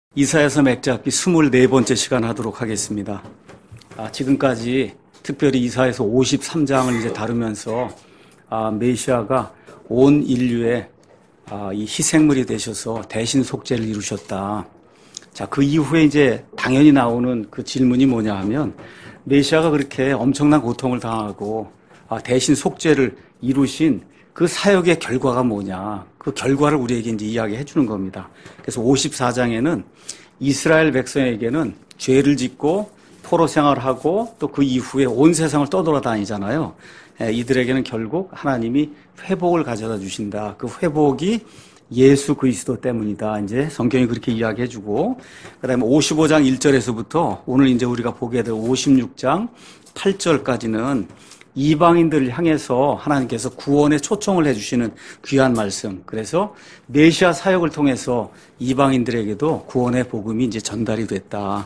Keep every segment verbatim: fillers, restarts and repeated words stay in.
이사야서 맥잡기 스물네 번째 시간 하도록 하겠습니다. 아, 지금까지 특별히 이사야서 오십삼 장을 이제 다루면서 아, 메시아가 온 인류의 아, 이 희생물이 되셔서 대신 속죄를 이루셨다. 자, 그 이후에 이제 당연히 나오는 그 질문이 뭐냐 하면 메시아가 그렇게 엄청난 고통을 당하고 아, 대신 속죄를 이루신 그 사역의 결과가 뭐냐. 그 결과를 우리에게 이제 이야기해 주는 겁니다. 그래서 오십사 장에는 이스라엘 백성에게는 죄를 짓고 포로 생활을 하고 또 그 이후에 온 세상을 떠돌아다니잖아요. 이들에게는 결국 하나님이 회복을 가져다 주신다. 그 회복이 예수 그리스도 때문이다. 이제 성경이 그렇게 이야기해 주고, 그 다음에 오십오 장 일 절에서부터 오늘 이제 우리가 보게 될 오십육 장 팔 절까지는 이방인들을 향해서 하나님께서 구원에 초청을 해주시는 귀한 말씀. 그래서 메시아 사역을 통해서 이방인들에게도 구원의 복음이 이제 전달이 됐다.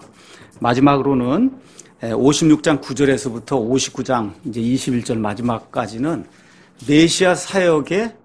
마지막으로는 오십육 장 구 절에서부터 오십구 장 이제 이십일 절 마지막까지는 메시아 사역에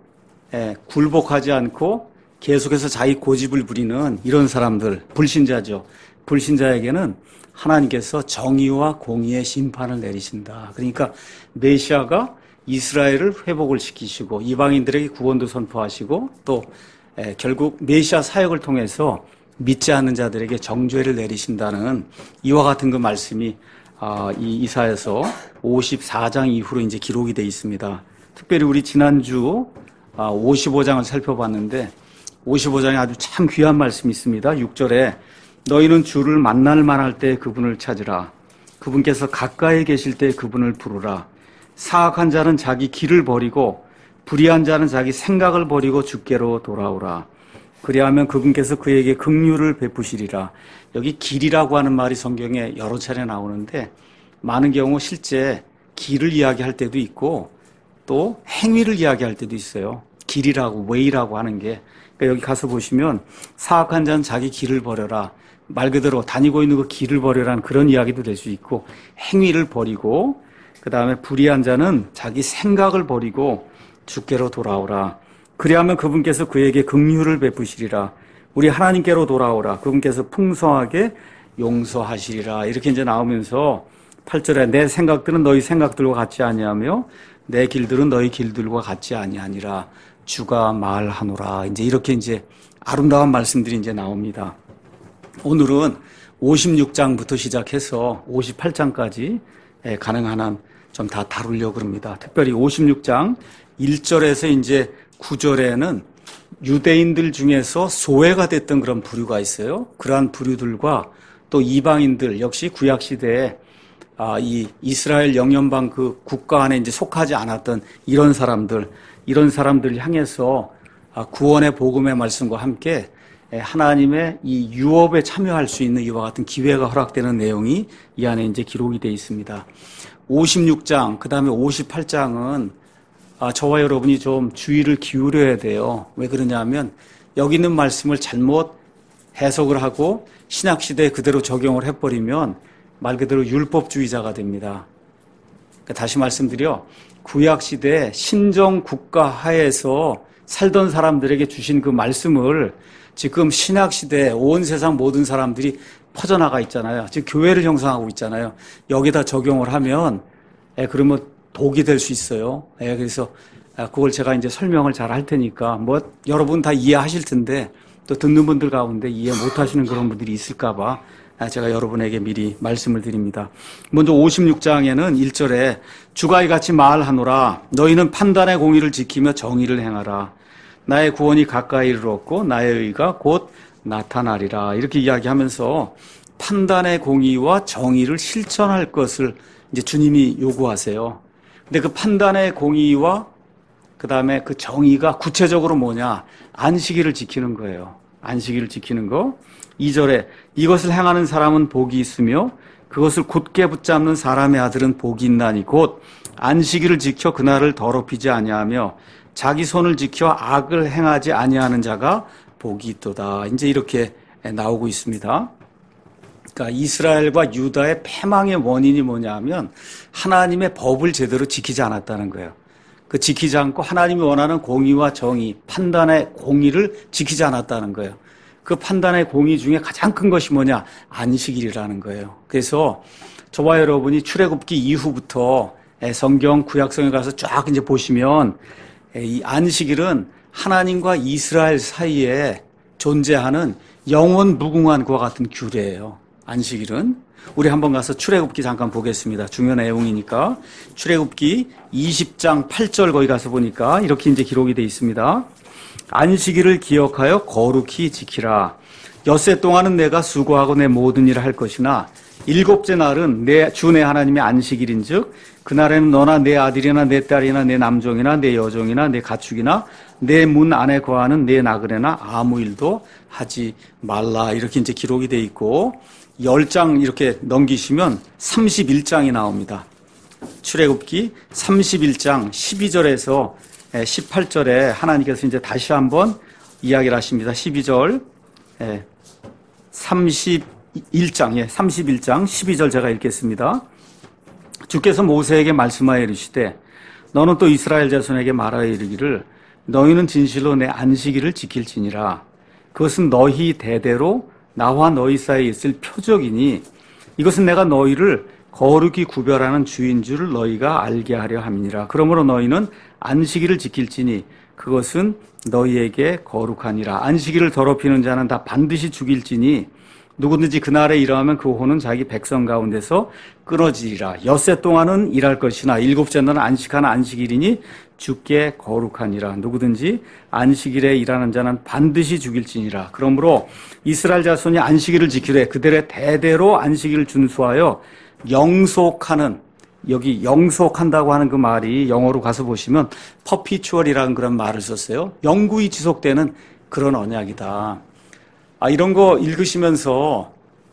굴복하지 않고 계속해서 자기 고집을 부리는 이런 사람들, 불신자죠. 불신자에게는 하나님께서 정의와 공의의 심판을 내리신다. 그러니까 메시아가 이스라엘을 회복을 시키시고 이방인들에게 구원도 선포하시고 또 결국 메시아 사역을 통해서 믿지 않는 자들에게 정죄를 내리신다는 이와 같은 그 말씀이 이 이사야서 오십사 장 이후로 이제 기록이 되어 있습니다. 특별히 우리 지난주 오십오 장을 살펴봤는데 오십오 장에 아주 참 귀한 말씀이 있습니다. 육 절에 너희는 주를 만날 만할 때 그분을 찾으라. 그분께서 가까이 계실 때 그분을 부르라. 사악한 자는 자기 길을 버리고 불의한 자는 자기 생각을 버리고 주께로 돌아오라. 그리하면 그분께서 그에게 긍휼을 베푸시리라. 여기 길이라고 하는 말이 성경에 여러 차례 나오는데 많은 경우 실제 길을 이야기할 때도 있고 또 행위를 이야기할 때도 있어요. 길이라고 way라고 하는 게. 그러니까 여기 가서 보시면 사악한 자는 자기 길을 버려라. 말 그대로 다니고 있는 그 길을 버려라는 그런 이야기도 될 수 있고 행위를 버리고 그 다음에 불의한 자는 자기 생각을 버리고 주께로 돌아오라. 그리하면 그분께서 그에게 긍휼을 베푸시리라. 우리 하나님께로 돌아오라. 그분께서 풍성하게 용서하시리라. 이렇게 이제 나오면서 팔 절에 내 생각들은 너희 생각들과 같지 아니하며 내 길들은 너희 길들과 같지 아니하니라. 주가 말하노라. 이제 이렇게 이제 아름다운 말씀들이 이제 나옵니다. 오늘은 오십육 장부터 시작해서 오십팔 장까지 가능한 한 좀 다 다루려고 합니다. 특별히 오십육 장 일 절에서 이제 구 절에는 유대인들 중에서 소외가 됐던 그런 부류가 있어요. 그러한 부류들과 또 이방인들 역시 구약 시대에 아, 이 이스라엘 영연방 그 국가 안에 이제 속하지 않았던 이런 사람들, 이런 사람들을 향해서 아, 구원의 복음의 말씀과 함께 하나님의 이 유업에 참여할 수 있는 이와 같은 기회가 허락되는 내용이 이 안에 이제 기록이 되어 있습니다. 오십육 장, 그 다음에 오십팔 장은 아, 저와 여러분이 좀 주의를 기울여야 돼요. 왜 그러냐면 여기 있는 말씀을 잘못 해석을 하고 신약시대에 그대로 적용을 해버리면 말 그대로 율법주의자가 됩니다. 그러니까 다시 말씀드려 구약시대에 신정국가 하에서 살던 사람들에게 주신 그 말씀을 지금 신약시대에 온 세상 모든 사람들이 퍼져나가 있잖아요. 지금 교회를 형성하고 있잖아요. 여기다 적용을 하면 예, 그러면 독이 될 수 있어요. 예, 그래서 그걸 제가 이제 설명을 잘 할 테니까 뭐 여러분 다 이해하실 텐데 또 듣는 분들 가운데 이해 못하시는 그런 분들이 있을까 봐 제가 여러분에게 미리 말씀을 드립니다. 먼저 오십육 장에는 일 절에 주가 이같이 말하노라. 너희는 판단의 공의를 지키며 정의를 행하라. 나의 구원이 가까이 이르렀고 나의 의가 곧 나타나리라. 이렇게 이야기하면서 판단의 공의와 정의를 실천할 것을 이제 주님이 요구하세요. 근데 그 판단의 공의와 그 다음에 그 정의가 구체적으로 뭐냐? 안식일을 지키는 거예요. 안식일을 지키는 거. 이 절에 이것을 행하는 사람은 복이 있으며 그것을 곧게 붙잡는 사람의 아들은 복이 있나니 곧 안식일을 지켜 그날을 더럽히지 아니하며 자기 손을 지켜 악을 행하지 아니하는 자가 복이 있도다. 이제 이렇게 나오고 있습니다. 그러니까 이스라엘과 유다의 패망의 원인이 뭐냐면 하나님의 법을 제대로 지키지 않았다는 거예요. 그 지키지 않고 하나님이 원하는 공의와 정의, 판단의 공의를 지키지 않았다는 거예요. 그 판단의 공의 중에 가장 큰 것이 뭐냐? 안식일이라는 거예요. 그래서 저와 여러분이 출애굽기 이후부터 성경 구약성에 가서 쫙 이제 보시면 이 안식일은 하나님과 이스라엘 사이에 존재하는 영원 무궁한 그와 같은 규례예요. 안식일은. 우리 한번 가서 출애굽기 잠깐 보겠습니다. 중요한 내용이니까. 출애굽기 이십 장 팔 절 거기 가서 보니까 이렇게 이제 기록이 되어 있습니다. 안식일을 기억하여 거룩히 지키라. 엿새 동안은 내가 수고하고 내 모든 일을 할 것이나 일곱째 날은 내 주 내 하나님의 안식일인즉 그날에는 너나 내 아들이나 내 딸이나 내 남종이나 내 여종이나 내 가축이나 내 문 안에 거하는 내 나그네나 아무 일도 하지 말라. 이렇게 이제 기록이 돼 있고 십 장 이렇게 넘기시면 삼십일 장이 나옵니다. 출애굽기 삼십일 장 십이 절에서 십팔 절에 하나님께서 이제 다시 한번 이야기를 하십니다. 십이 절, 삼십일 장, 예, 삼십일 장 십이 절 제가 읽겠습니다. 주께서 모세에게 말씀하여 이르시되 너는 또 이스라엘 자손에게 말하여 이르기를 너희는 진실로 내 안식일을 지킬지니라. 그것은 너희 대대로 나와 너희 사이에 있을 표적이니 이것은 내가 너희를 거룩히 구별하는 주인 줄을 너희가 알게 하려 함이니라. 그러므로 너희는 안식일을 지킬지니 그것은 너희에게 거룩하니라. 안식일을 더럽히는 자는 다 반드시 죽일지니 누구든지 그날에 일어나면 그 호는 자기 백성 가운데서 끊어지리라. 엿새 동안은 일할 것이나 일곱째 날은 안식하는 안식일이니 주께 거룩하니라. 누구든지 안식일에 일하는 자는 반드시 죽일지니라. 그러므로 이스라엘 자손이 안식일을 지키되 그들의 대대로 안식일을 준수하여 영속하는, 여기 영속한다고 하는 그 말이 영어로 가서 보시면 퍼피추얼이라는 그런 말을 썼어요. 영구히 지속되는 그런 언약이다. 아, 이런 거 읽으시면서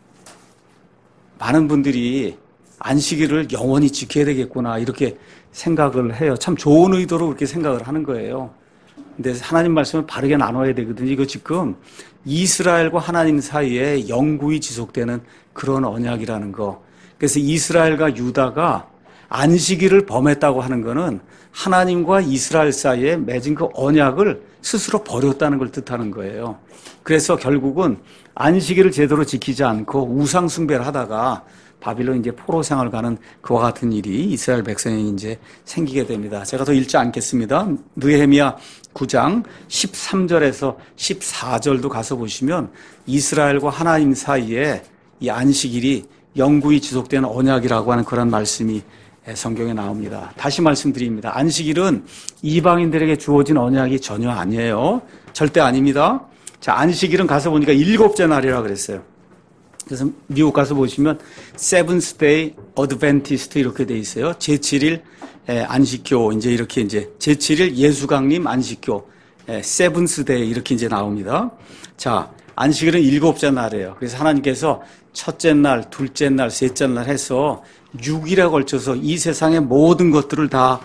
많은 분들이 안식일을 영원히 지켜야 되겠구나 이렇게 생각을 해요. 참 좋은 의도로 그렇게 생각을 하는 거예요. 근데 하나님 말씀을 바르게 나눠야 되거든요. 이거 지금 이스라엘과 하나님 사이에 영구히 지속되는 그런 언약이라는 거. 그래서 이스라엘과 유다가 안식일을 범했다고 하는 거는 하나님과 이스라엘 사이에 맺은 그 언약을 스스로 버렸다는 걸 뜻하는 거예요. 그래서 결국은 안식일을 제대로 지키지 않고 우상 숭배를 하다가 바빌론 이제 포로 생활 가는 그와 같은 일이 이스라엘 백성이 이제 생기게 됩니다. 제가 더 읽지 않겠습니다. 느헤미야 구 장 십삼 절에서 십사 절도 가서 보시면 이스라엘과 하나님 사이에 이 안식일이 영구히 지속되는 언약이라고 하는 그런 말씀이 성경에 나옵니다. 다시 말씀드립니다. 안식일은 이방인들에게 주어진 언약이 전혀 아니에요. 절대 아닙니다. 자, 안식일은 가서 보니까 일곱째 날이라 그랬어요. 그래서 미국 가서 보시면 Seventh Day Adventist 이렇게 돼 있어요. 제칠 일 안식교 이제 이렇게 이제 제칠 일 예수 강림 안식교 Seventh Day 이렇게 이제 나옵니다. 자, 안식일은 일곱째 날이에요. 그래서 하나님께서 첫째 날, 둘째 날, 셋째 날 해서 육 일에 걸쳐서 이 세상의 모든 것들을 다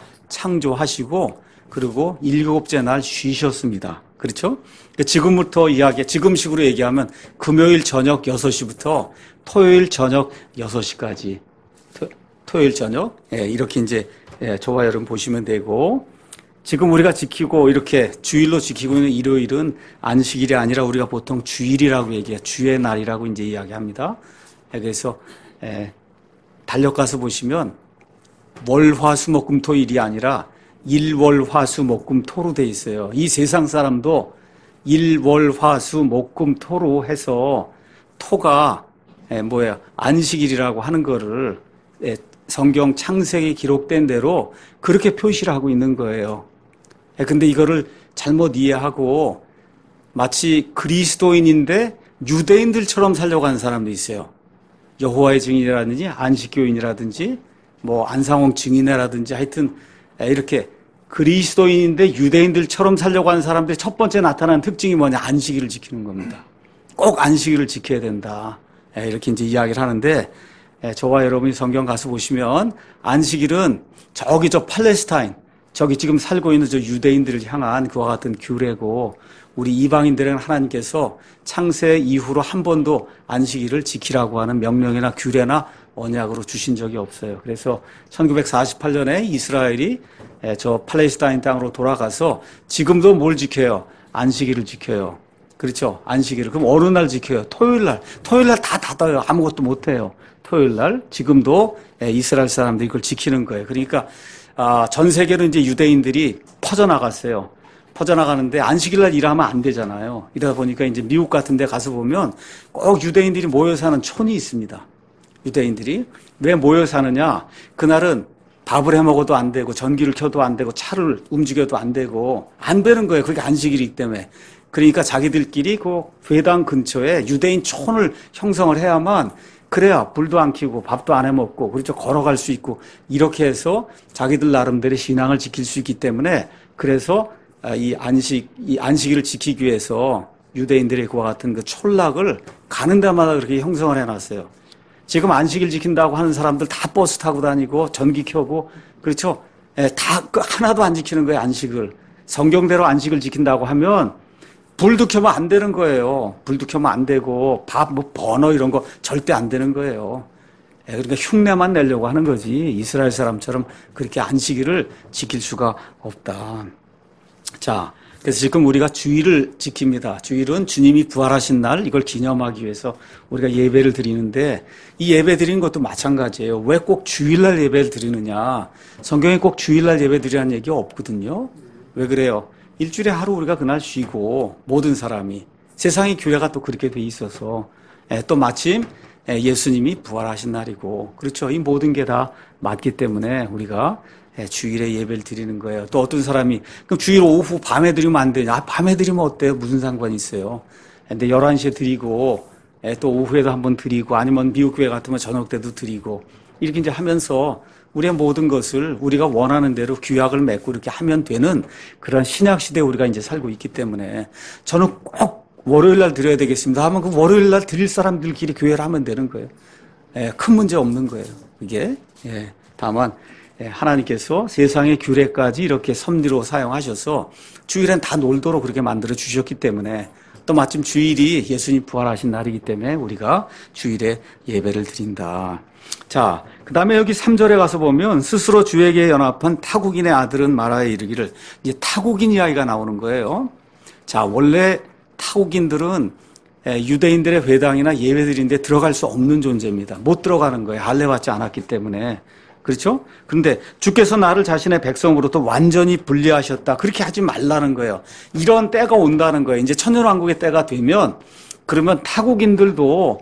창조하시고 그리고 일곱째 날 쉬셨습니다. 그렇죠? 지금부터 이야기, 지금식으로 얘기하면 금요일 저녁 여섯 시부터 토요일 저녁 여섯 시까지 토, 토요일 저녁 예, 이렇게 이제 예, 저와 여러분 보시면 되고 지금 우리가 지키고 이렇게 주일로 지키고 있는 일요일은 안식일이 아니라 우리가 보통 주일이라고 얘기해요. 주의 날이라고 이제 이야기합니다. 예, 그래서 예, 달력가서 보시면 월, 화, 수, 목, 금, 토, 일이 아니라 일, 월, 화, 수, 목, 금, 토로 돼 있어요. 이 세상 사람도 일, 월, 화, 수, 목, 금, 토로 해서 토가 에, 뭐야 안식일이라고 하는 거를 에, 성경 창세기 기록된 대로 그렇게 표시를 하고 있는 거예요. 에, 근데 이거를 잘못 이해하고 마치 그리스도인인데 유대인들처럼 살려고 하는 사람도 있어요. 여호와의 증인이라든지 안식교인이라든지 뭐 안상홍 증인회라든지 하여튼 이렇게 그리스도인인데 유대인들처럼 살려고 하는 사람들의 첫 번째 나타나는 특징이 뭐냐? 안식일을 지키는 겁니다. 꼭 안식일을 지켜야 된다. 이렇게 이제 이야기를 하는데 저와 여러분이 성경 가서 보시면 안식일은 저기 저 팔레스타인 저기 지금 살고 있는 저 유대인들을 향한 그와 같은 규례고 우리 이방인들은 하나님께서 창세 이후로 한 번도 안식일을 지키라고 하는 명령이나 규례나 언약으로 주신 적이 없어요. 그래서 천구백사십팔 년에 이스라엘이 저 팔레스타인 땅으로 돌아가서 지금도 뭘 지켜요? 안식일을 지켜요. 그렇죠. 안식일을. 그럼 어느 날 지켜요? 토요일 날. 토요일 날 다 닫아요. 아무것도 못 해요. 토요일 날. 지금도 이스라엘 사람들이 그걸 지키는 거예요. 그러니까 아, 전 세계로 이제 유대인들이 퍼져나갔어요. 퍼져나가는데 안식일 날 일하면 안 되잖아요. 이러다 보니까 이제 미국 같은 데 가서 보면 꼭 유대인들이 모여 사는 촌이 있습니다. 유대인들이. 왜 모여 사느냐? 그날은 밥을 해 먹어도 안 되고 전기를 켜도 안 되고 차를 움직여도 안 되고 안 되는 거예요. 그게 안식일이기 때문에. 그러니까 자기들끼리 그 회당 근처에 유대인 촌을 형성을 해야만 그래야 불도 안 켜고 밥도 안 해 먹고 그렇죠. 걸어갈 수 있고 이렇게 해서 자기들 나름대로 신앙을 지킬 수 있기 때문에 그래서 이 안식, 이 안식일을 지키기 위해서 유대인들의 그와 같은 그 촌락을 가는 데마다 그렇게 형성을 해놨어요. 지금 안식일 지킨다고 하는 사람들 다 버스 타고 다니고 전기 켜고 그렇죠. 예, 다 하나도 안 지키는 거예요. 안식을. 성경대로 안식을 지킨다고 하면 불도 켜면 안 되는 거예요. 불도 켜면 안 되고 밥, 뭐 버너 이런 거 절대 안 되는 거예요. 예, 그러니까 흉내만 내려고 하는 거지. 이스라엘 사람처럼 그렇게 안식일을 지킬 수가 없다. 자, 그래서 지금 우리가 주일을 지킵니다. 주일은 주님이 부활하신 날 이걸 기념하기 위해서 우리가 예배를 드리는데 이 예배 드리는 것도 마찬가지예요. 왜 꼭 주일날 예배를 드리느냐. 성경에 꼭 주일날 예배 드리라는 얘기가 없거든요. 왜 그래요? 일주일에 하루 우리가 그날 쉬고 모든 사람이 세상의 교회가 또 그렇게 돼 있어서 또 마침 예수님이 부활하신 날이고 그렇죠. 이 모든 게 다 맞기 때문에 우리가 주일에 예배를 드리는 거예요. 또 어떤 사람이 그럼 주일 오후 밤에 드리면 안 되냐? 아, 밤에 드리면 어때요? 무슨 상관이 있어요? 근데 열한 시에 드리고 또 오후에도 한번 드리고 아니면 미국 교회 같으면 저녁 때도 드리고 이렇게 이제 하면서 우리의 모든 것을 우리가 원하는 대로 규약을 맺고 이렇게 하면 되는 그런 신약 시대에 우리가 이제 살고 있기 때문에 저는 꼭 월요일 날 드려야 되겠습니다 하면 그 월요일 날 드릴 사람들끼리 교회를 하면 되는 거예요. 예, 큰 문제 없는 거예요. 이게 예, 다만 하나님께서 세상의 규례까지 이렇게 섭리로 사용하셔서 주일엔 다 놀도록 그렇게 만들어 주셨기 때문에 또 마침 주일이 예수님 부활하신 날이기 때문에 우리가 주일에 예배를 드린다. 자, 그 다음에 여기 삼 절에 가서 보면 스스로 주에게 연합한 타국인의 아들은 말하여 이르기를 이제 타국인 이야기가 나오는 거예요. 자, 원래 타국인들은 유대인들의 회당이나 예배 드리는데 들어갈 수 없는 존재입니다. 못 들어가는 거예요. 할례받지 않았기 때문에. 그렇죠? 그런데 주께서 나를 자신의 백성으로부터 완전히 분리하셨다. 그렇게 하지 말라는 거예요. 이런 때가 온다는 거예요. 이제 천년왕국의 때가 되면 그러면 타국인들도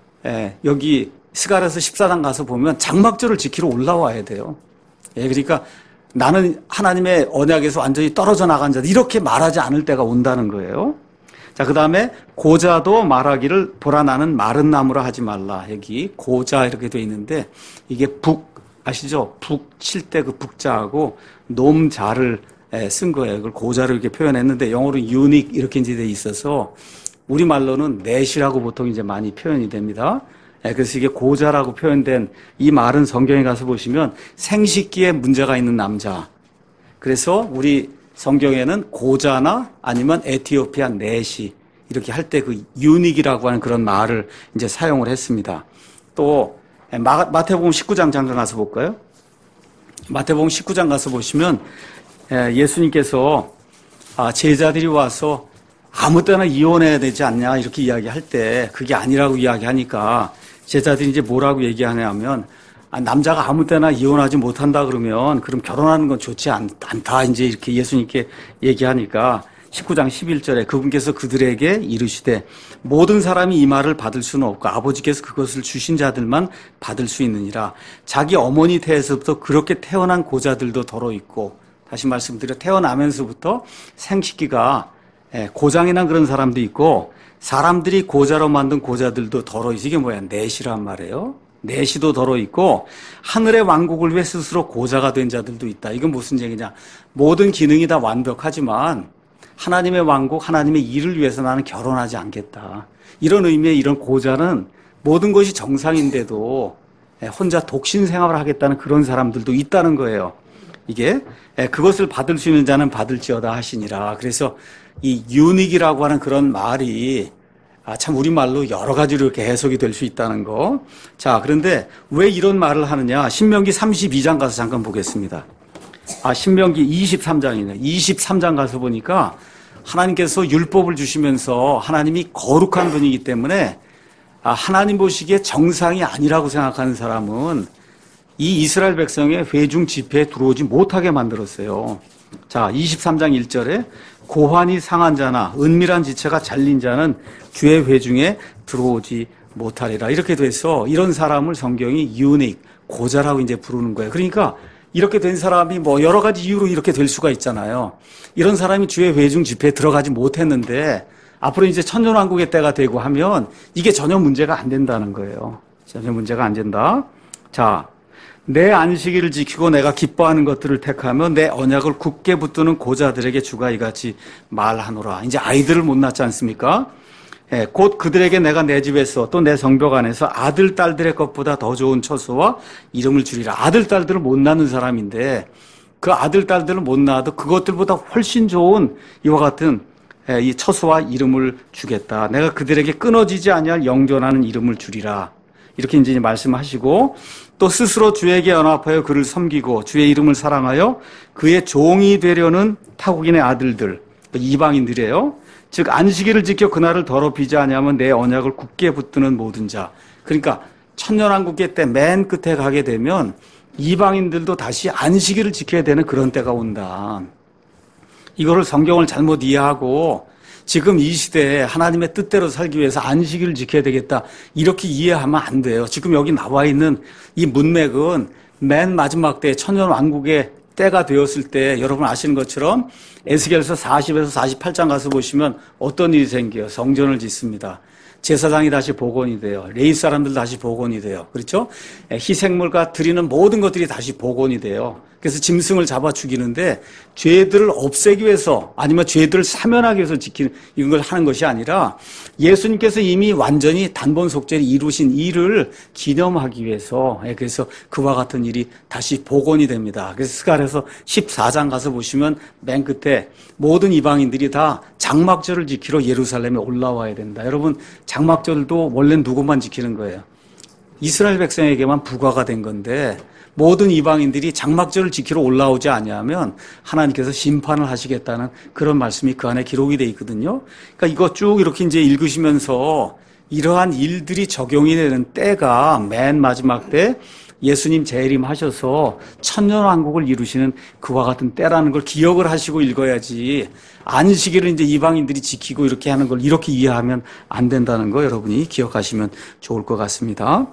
예, 여기 스가랴서 십사 장 가서 보면 장막절을 지키러 올라와야 돼요. 예, 그러니까 나는 하나님의 언약에서 완전히 떨어져 나간 자들 이렇게 말하지 않을 때가 온다는 거예요. 자, 그 다음에 고자도 말하기를 보라 나는 마른 나무라 하지 말라. 여기 고자 이렇게 돼 있는데 이게 북 아시죠? 북 칠 때 그 북자하고 놈자를 쓴 거예요. 그걸 고자를 이렇게 표현했는데 영어로는 unique 이렇게 이제 돼 있어서 우리말로는 넷이라고 보통 이제 많이 표현이 됩니다. 그래서 이게 고자라고 표현된 이 말은 성경에 가서 보시면 생식기에 문제가 있는 남자. 그래서 우리 성경에는 고자나 아니면 에티오피아 넷이 이렇게 할 때 그 unique이라고 하는 그런 말을 이제 사용을 했습니다. 또 마, 마태복음 십구 장 잠깐 가서 볼까요? 마태복음 십구 장 가서 보시면 예수님께서 제자들이 와서 아무 때나 이혼해야 되지 않냐 이렇게 이야기할 때 그게 아니라고 이야기하니까 제자들이 이제 뭐라고 얘기하냐면 남자가 아무 때나 이혼하지 못한다 그러면 그럼 결혼하는 건 좋지 않, 않다 이제 이렇게 예수님께 얘기하니까 십구 장 십일 절에 그분께서 그들에게 이르시되 모든 사람이 이 말을 받을 수는 없고 아버지께서 그것을 주신 자들만 받을 수 있느니라. 자기 어머니 태에서부터 그렇게 태어난 고자들도 더러 있고 다시 말씀드려 태어나면서부터 생식기가 고장이 난 그런 사람도 있고 사람들이 고자로 만든 고자들도 더러 있어. 이게 뭐야? 넷이란 말이에요. 넷이도 더러 있고 하늘의 왕국을 위해 스스로 고자가 된 자들도 있다. 이건 무슨 얘기냐? 모든 기능이 다 완벽하지만 하나님의 왕국, 하나님의 일을 위해서 나는 결혼하지 않겠다. 이런 의미의 이런 고자는 모든 것이 정상인데도 혼자 독신 생활을 하겠다는 그런 사람들도 있다는 거예요. 이게 그것을 받을 수 있는 자는 받을지어다 하시니라. 그래서 이 유닉이라고 하는 그런 말이 참 우리말로 여러 가지로 이렇게 해석이 될 수 있다는 거. 자, 그런데 왜 이런 말을 하느냐? 신명기 삼십이 장 가서 잠깐 보겠습니다. 아, 신명기 이십삼 장이네. 이십삼 장 가서 보니까 하나님께서 율법을 주시면서 하나님이 거룩한 분이기 때문에 하나님 보시기에 정상이 아니라고 생각하는 사람은 이 이스라엘 백성의 회중 집회에 들어오지 못하게 만들었어요. 자, 이십삼 장 일 절에 고환이 상한 자나 은밀한 지체가 잘린 자는 주의 회중에 들어오지 못하리라. 이렇게 돼서 이런 사람을 성경이 유닉, 고자라고 이제 부르는 거예요. 그러니까 이렇게 된 사람이 뭐 여러 가지 이유로 이렇게 될 수가 있잖아요. 이런 사람이 주의 회중 집회에 들어가지 못했는데 앞으로 이제 천년왕국의 때가 되고 하면 이게 전혀 문제가 안 된다는 거예요. 전혀 문제가 안 된다. 자, 내 안식일을 지키고 내가 기뻐하는 것들을 택하며 내 언약을 굳게 붙드는 고자들에게 주가 이같이 말하노라. 이제 아이들을 못 낳지 않습니까? 예, 곧 그들에게 내가 내 집에서 또 내 성벽 안에서 아들, 딸들의 것보다 더 좋은 처소와 이름을 주리라. 아들, 딸들을 못 낳는 사람인데 그 아들, 딸들을 못 낳아도 그것들보다 훨씬 좋은 이와 같은 이 처소와 이름을 주겠다. 내가 그들에게 끊어지지 아니할 영존하는 이름을 주리라. 이렇게 이제 말씀하시고 또 스스로 주에게 연합하여 그를 섬기고 주의 이름을 사랑하여 그의 종이 되려는 타국인의 아들들, 이방인들이에요. 즉 안식일을 지켜 그날을 더럽히지 아니하면 내 언약을 굳게 붙드는 모든 자. 그러니까 천년왕국의 때 맨 끝에 가게 되면 이방인들도 다시 안식일을 지켜야 되는 그런 때가 온다. 이거를 성경을 잘못 이해하고 지금 이 시대에 하나님의 뜻대로 살기 위해서 안식일을 지켜야 되겠다 이렇게 이해하면 안 돼요. 지금 여기 나와 있는 이 문맥은 맨 마지막 때 천년왕국의 때가 되었을 때 여러분 아시는 것처럼 에스겔서 사십에서 사십팔 장 가서 보시면 어떤 일이 생겨요. 성전을 짓습니다. 제사장이 다시 복원이 돼요. 레위 사람들 다시 복원이 돼요. 그렇죠? 희생물과 드리는 모든 것들이 다시 복원이 돼요. 그래서 짐승을 잡아 죽이는데 죄들을 없애기 위해서 아니면 죄들을 사면하기 위해서 지키는 이걸 하는 것이 아니라 예수님께서 이미 완전히 단번 속죄를 이루신 일을 기념하기 위해서 그래서 그와 같은 일이 다시 복원이 됩니다. 그래서 스가랴서 십사 장 가서 보시면 맨 끝에 모든 이방인들이 다 장막절을 지키러 예루살렘에 올라와야 된다. 여러분 장막절도 원래 누구만 지키는 거예요? 이스라엘 백성에게만 부과가 된 건데 모든 이방인들이 장막절을 지키러 올라오지 아니하면 하나님께서 심판을 하시겠다는 그런 말씀이 그 안에 기록이 돼 있거든요. 그러니까 이거 쭉 이렇게 이제 읽으시면서 이러한 일들이 적용이 되는 때가 맨 마지막 때 예수님 재림하셔서 천년왕국을 이루시는 그와 같은 때라는 걸 기억을 하시고 읽어야지 안식일을 이제 이방인들이 지키고 이렇게 하는 걸 이렇게 이해하면 안 된다는 거 여러분이 기억하시면 좋을 것 같습니다.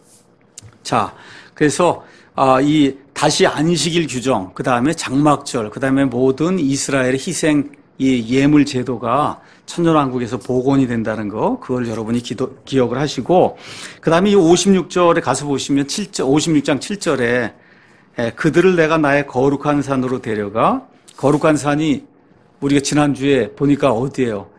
자, 그래서 아, 이 다시 안식일 규정, 그 다음에 장막절, 그 다음에 모든 이스라엘의 희생 이 예물 제도가 천년왕국에서 복원이 된다는 거, 그걸 여러분이 기도, 기억을 하시고, 그 다음에 이 오십육 절에 가서 보시면 칠 절, 오십육 장 칠 절에 에, 그들을 내가 나의 거룩한 산으로 데려가, 거룩한 산이 우리가 지난주에 보니까 어디예요?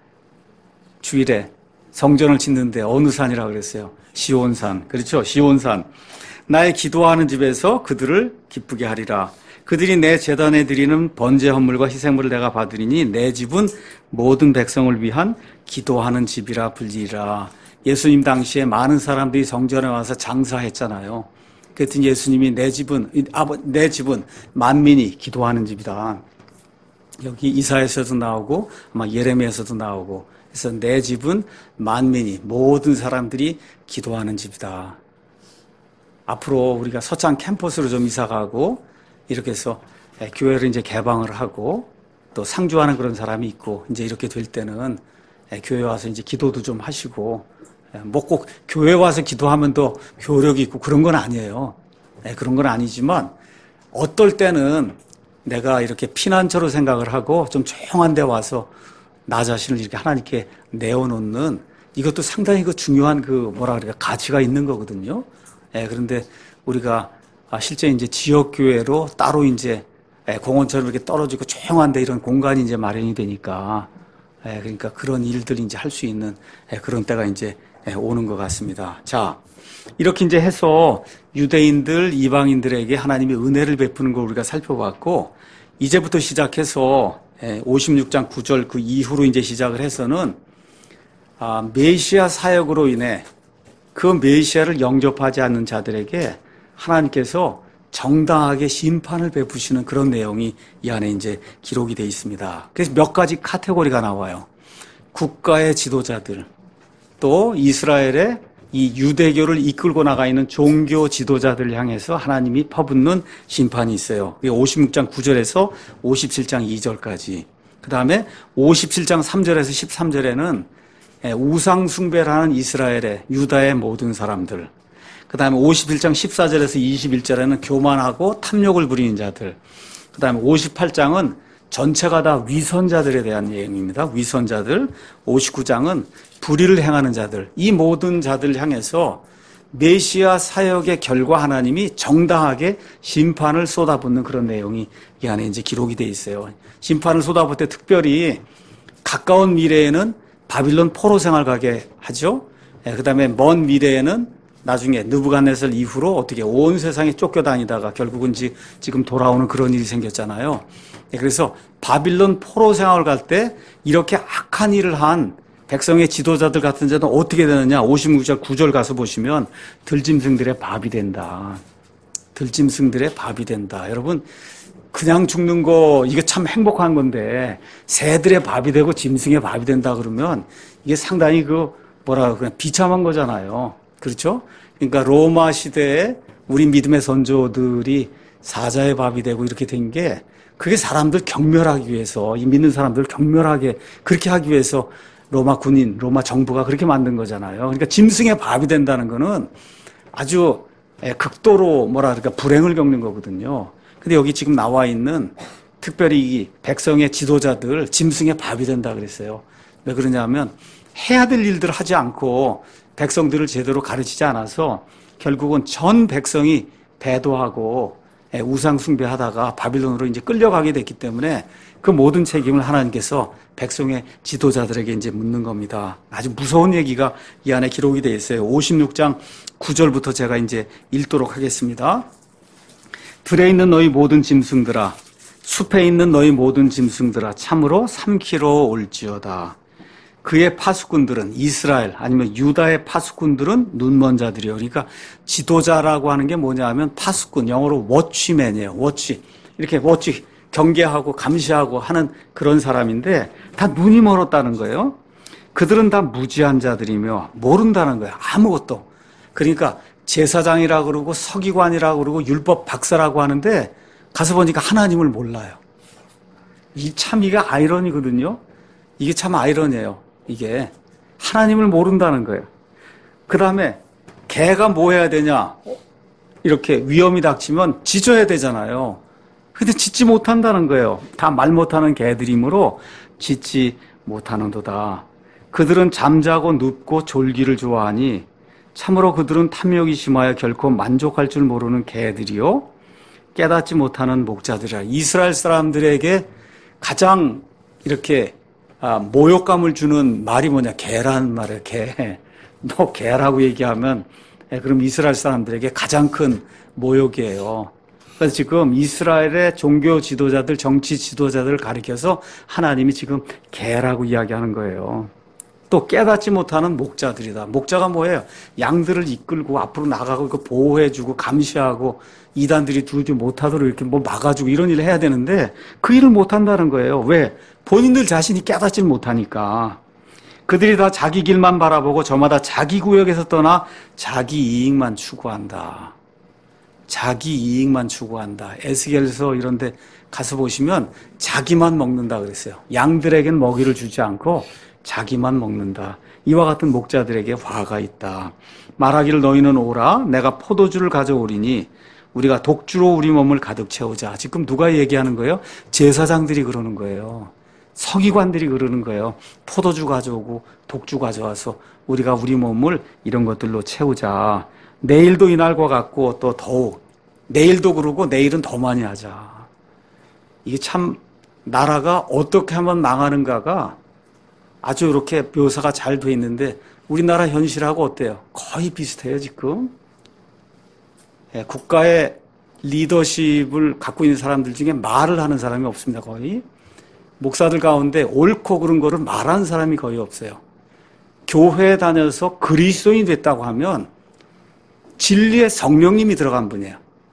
주일에 성전을 짓는데 어느 산이라 그랬어요? 시온산. 그렇죠? 시온산. 나의 기도하는 집에서 그들을 기쁘게 하리라. 그들이 내 제단에 드리는 번제 헌물과 희생물을 내가 받으리니 내 집은 모든 백성을 위한 기도하는 집이라 불리라. 예수님 당시에 많은 사람들이 성전에 와서 장사했잖아요. 그랬더니 예수님이 내 집은 내 집은 만민이 기도하는 집이다. 여기 이사야서도 나오고 아마 예레미야서도 나오고 그래서 내 집은 만민이 모든 사람들이 기도하는 집이다. 앞으로 우리가 서창 캠퍼스로 좀 이사가고 이렇게 해서 교회를 이제 개방을 하고 또 상주하는 그런 사람이 있고 이제 이렇게 될 때는 교회 와서 이제 기도도 좀 하시고 뭐 꼭 교회 와서 기도하면 더 교력이 있고 그런 건 아니에요. 그런 건 아니지만 어떨 때는 내가 이렇게 피난처로 생각을 하고 좀 조용한 데 와서 나 자신을 이렇게 하나님께 내어놓는 이것도 상당히 그 중요한 그 뭐라 그럴까 가치가 있는 거거든요. 예, 그런데 우리가 실제 이제 지역교회로 따로 이제 공원처럼 이렇게 떨어지고 조용한데 이런 공간이 이제 마련이 되니까, 예, 그러니까 그런 일들이 이제 할 수 있는 그런 때가 이제 오는 것 같습니다. 자, 이렇게 이제 해서 유대인들, 이방인들에게 하나님이 은혜를 베푸는 걸 우리가 살펴봤고, 이제부터 시작해서 오십육 장 구 절 그 이후로 이제 시작을 해서는 아, 메시아 사역으로 인해 그 메시아를 영접하지 않는 자들에게 하나님께서 정당하게 심판을 베푸시는 그런 내용이 이 안에 이제 기록이 되어 있습니다. 그래서 몇 가지 카테고리가 나와요. 국가의 지도자들, 또 이스라엘의 이 유대교를 이끌고 나가 있는 종교 지도자들을 향해서 하나님이 퍼붓는 심판이 있어요. 오십육 장 구 절에서 오십칠 장 이 절까지. 그 다음에 오십칠 장 삼 절에서 십삼 절에는 우상 숭배를 하는 이스라엘의 유다의 모든 사람들. 그 다음에 오십일 장 십사 절에서 이십일 절에는 교만하고 탐욕을 부리는 자들. 그 다음에 오십팔 장은 전체가 다 위선자들에 대한 내용입니다. 위선자들. 오십구 장은 불의를 행하는 자들. 이 모든 자들을 향해서 메시아 사역의 결과 하나님이 정당하게 심판을 쏟아붓는 그런 내용이 이 안에 이제 기록이 돼 있어요. 심판을 쏟아붓을 때 특별히 가까운 미래에는 바빌론 포로 생활 가게 하죠. 그 다음에 먼 미래에는 나중에 느부갓네살 이후로 어떻게 온 세상에 쫓겨다니다가 결국은 지금 돌아오는 그런 일이 생겼잖아요. 그래서 바빌론 포로 생활을 갈 때 이렇게 악한 일을 한 백성의 지도자들 같은 자는 어떻게 되느냐. 오십육 절 구 절 가서 보시면 들짐승들의 밥이 된다. 들짐승들의 밥이 된다. 여러분 그냥 죽는 거 이게 참 행복한 건데 새들의 밥이 되고 짐승의 밥이 된다 그러면 이게 상당히 그 뭐라 그냥 비참한 거잖아요. 그렇죠? 그러니까 로마 시대에 우리 믿음의 선조들이 사자의 밥이 되고 이렇게 된 게 그게 사람들 경멸하기 위해서 이 믿는 사람들을 경멸하게 그렇게 하기 위해서 로마 군인, 로마 정부가 그렇게 만든 거잖아요. 그러니까 짐승의 밥이 된다는 거는 아주 극도로 뭐라 그럴까 불행을 겪는 거거든요. 근데 여기 지금 나와 있는 특별히 이 백성의 지도자들 짐승의 밥이 된다 그랬어요. 왜 그러냐면 해야 될 일들을 하지 않고 백성들을 제대로 가르치지 않아서 결국은 전 백성이 배도하고 우상 숭배하다가 바빌론으로 이제 끌려가게 됐기 때문에 그 모든 책임을 하나님께서 백성의 지도자들에게 이제 묻는 겁니다. 아주 무서운 얘기가 이 안에 기록이 되어 있어요. 오십육 장 구 절부터 제가 이제 읽도록 하겠습니다. 들에 있는 너희 모든 짐승들아, 숲에 있는 너희 모든 짐승들아, 참으로 삼키러 올지어다. 그의 파수꾼들은 이스라엘 아니면 유다의 파수꾼들은 눈먼 자들이요. 그러니까 지도자라고 하는 게 뭐냐 하면 파수꾼, 영어로 워치맨이에요. 워치. 이렇게 워치 경계하고 감시하고 하는 그런 사람인데 다 눈이 멀었다는 거예요. 그들은 다 무지한 자들이며 모른다는 거예요. 아무것도. 그러니까 제사장이라고 그러고 서기관이라고 그러고 율법 박사라고 하는데 가서 보니까 하나님을 몰라요. 이 참 이게 아이러니거든요. 이게 참 아이러니예요. 이게 하나님을 모른다는 거예요. 그 다음에 개가 뭐 해야 되냐? 이렇게 위험이 닥치면 짖어야 되잖아요. 근데 짖지 못한다는 거예요. 다 말 못하는 개들이므로 짖지 못하는도다. 그들은 잠자고 눕고 졸기를 좋아하니 참으로 그들은 탐욕이 심하여 결코 만족할 줄 모르는 개들이요 깨닫지 못하는 목자들이라. 이스라엘 사람들에게 가장 이렇게 아, 모욕감을 주는 말이 뭐냐? 개라는 말이에요. 개. 너 개라고 얘기하면 그럼 이스라엘 사람들에게 가장 큰 모욕이에요. 그래서 지금 이스라엘의 종교 지도자들, 정치 지도자들을 가리켜서 하나님이 지금 개라고 이야기하는 거예요. 또 깨닫지 못하는 목자들이다. 목자가 뭐예요? 양들을 이끌고 앞으로 나가고 보호해주고 감시하고 이단들이 들지 못하도록 이렇게 뭐 막아주고 이런 일을 해야 되는데 그 일을 못한다는 거예요. 왜? 본인들 자신이 깨닫지 못하니까. 그들이 다 자기 길만 바라보고 저마다 자기 구역에서 떠나 자기 이익만 추구한다. 자기 이익만 추구한다. 에스겔서 이런 데 가서 보시면 자기만 먹는다 그랬어요. 양들에겐 먹이를 주지 않고 자기만 먹는다. 이와 같은 목자들에게 화가 있다. 말하기를 너희는 오라. 내가 포도주를 가져오리니 우리가 독주로 우리 몸을 가득 채우자. 지금 누가 얘기하는 거예요? 제사장들이 그러는 거예요. 서기관들이 그러는 거예요. 포도주 가져오고 독주 가져와서 우리가 우리 몸을 이런 것들로 채우자. 내일도 이날과 같고 또 더욱 내일도 그러고 내일은 더 많이 하자. 이게 참 나라가 어떻게 하면 망하는가가 아주 이렇게 묘사가 잘 돼 있는데 우리나라 현실하고 어때요? 거의 비슷해요 지금. 예, 국가의 리더십을 갖고 있는 사람들 중에 말을 하는 사람이 없습니다. 거의. 목사들 가운데 옳고 그른 거를 말하는 사람이 거의 없어요. 교회에 다녀서 그리스도인이 됐다고 하면 진리의 성령님이 들어간 분이에요.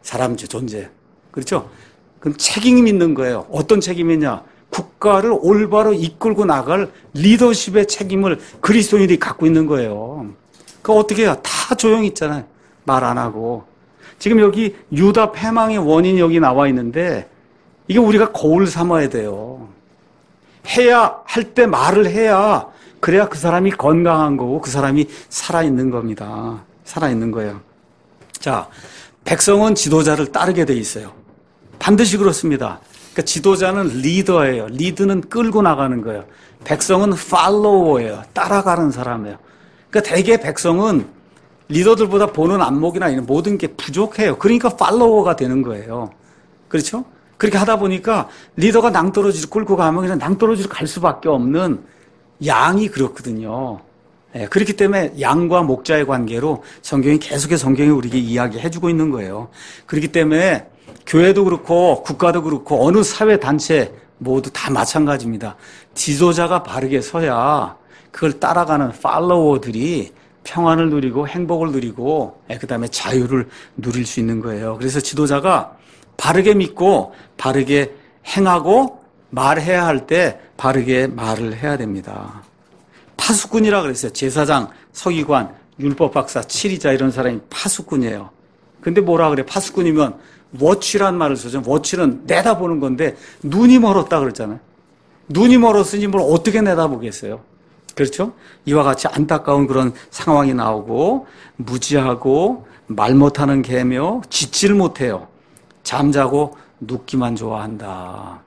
사람주 존재. 그렇죠? 그럼 책임이 있는 거예요. 어떤 책임이냐? 국가를 올바로 이끌고 나갈 리더십의 책임을 그리스도인들이 갖고 있는 거예요. 그 어떻게 해요? 다 조용히 있잖아요. 말 안 하고. 지금 여기 유다 패망의 원인이 여기 나와 있는데 이게 우리가 거울 삼아야 돼요. 해야 할 때 말을 해야 그래야 그 사람이 건강한 거고 그 사람이 살아있는 겁니다. 살아있는 거예요. 자, 백성은 지도자를 따르게 돼 있어요. 반드시 그렇습니다. 그러니까 지도자는 리더예요. 리드는 끌고 나가는 거예요. 백성은 팔로워예요. 따라가는 사람이에요. 그러니까 대개 백성은 리더들보다 보는 안목이나 이런 모든 게 부족해요. 그러니까 팔로워가 되는 거예요. 그렇죠? 그렇게 하다 보니까 리더가 낭떠러지를 끌고 가면 그냥 낭떠러지를 갈 수밖에 없는 양이 그렇거든요. 예, 그렇기 때문에 양과 목자의 관계로 성경이 계속해서 성경이 우리에게 이야기해주고 있는 거예요. 그렇기 때문에 교회도 그렇고 국가도 그렇고 어느 사회 단체 모두 다 마찬가지입니다. 지도자가 바르게 서야 그걸 따라가는 팔로워들이 평안을 누리고 행복을 누리고 그 다음에 자유를 누릴 수 있는 거예요. 그래서 지도자가 바르게 믿고 바르게 행하고 말해야 할 때 바르게 말을 해야 됩니다. 파수꾼이라 그랬어요. 제사장, 서기관, 율법박사, 치리자 이런 사람이 파수꾼이에요. 근데 뭐라 그래? 파수꾼이면 워치란 말을 쓰죠. 워치는 내다보는 건데 눈이 멀었다 그랬잖아요. 눈이 멀었으니 뭘 어떻게 내다보겠어요? 그렇죠? 이와 같이 안타까운 그런 상황이 나오고 무지하고 말 못하는 개며 짖지를 못해요. 잠자고 눕기만 좋아한다.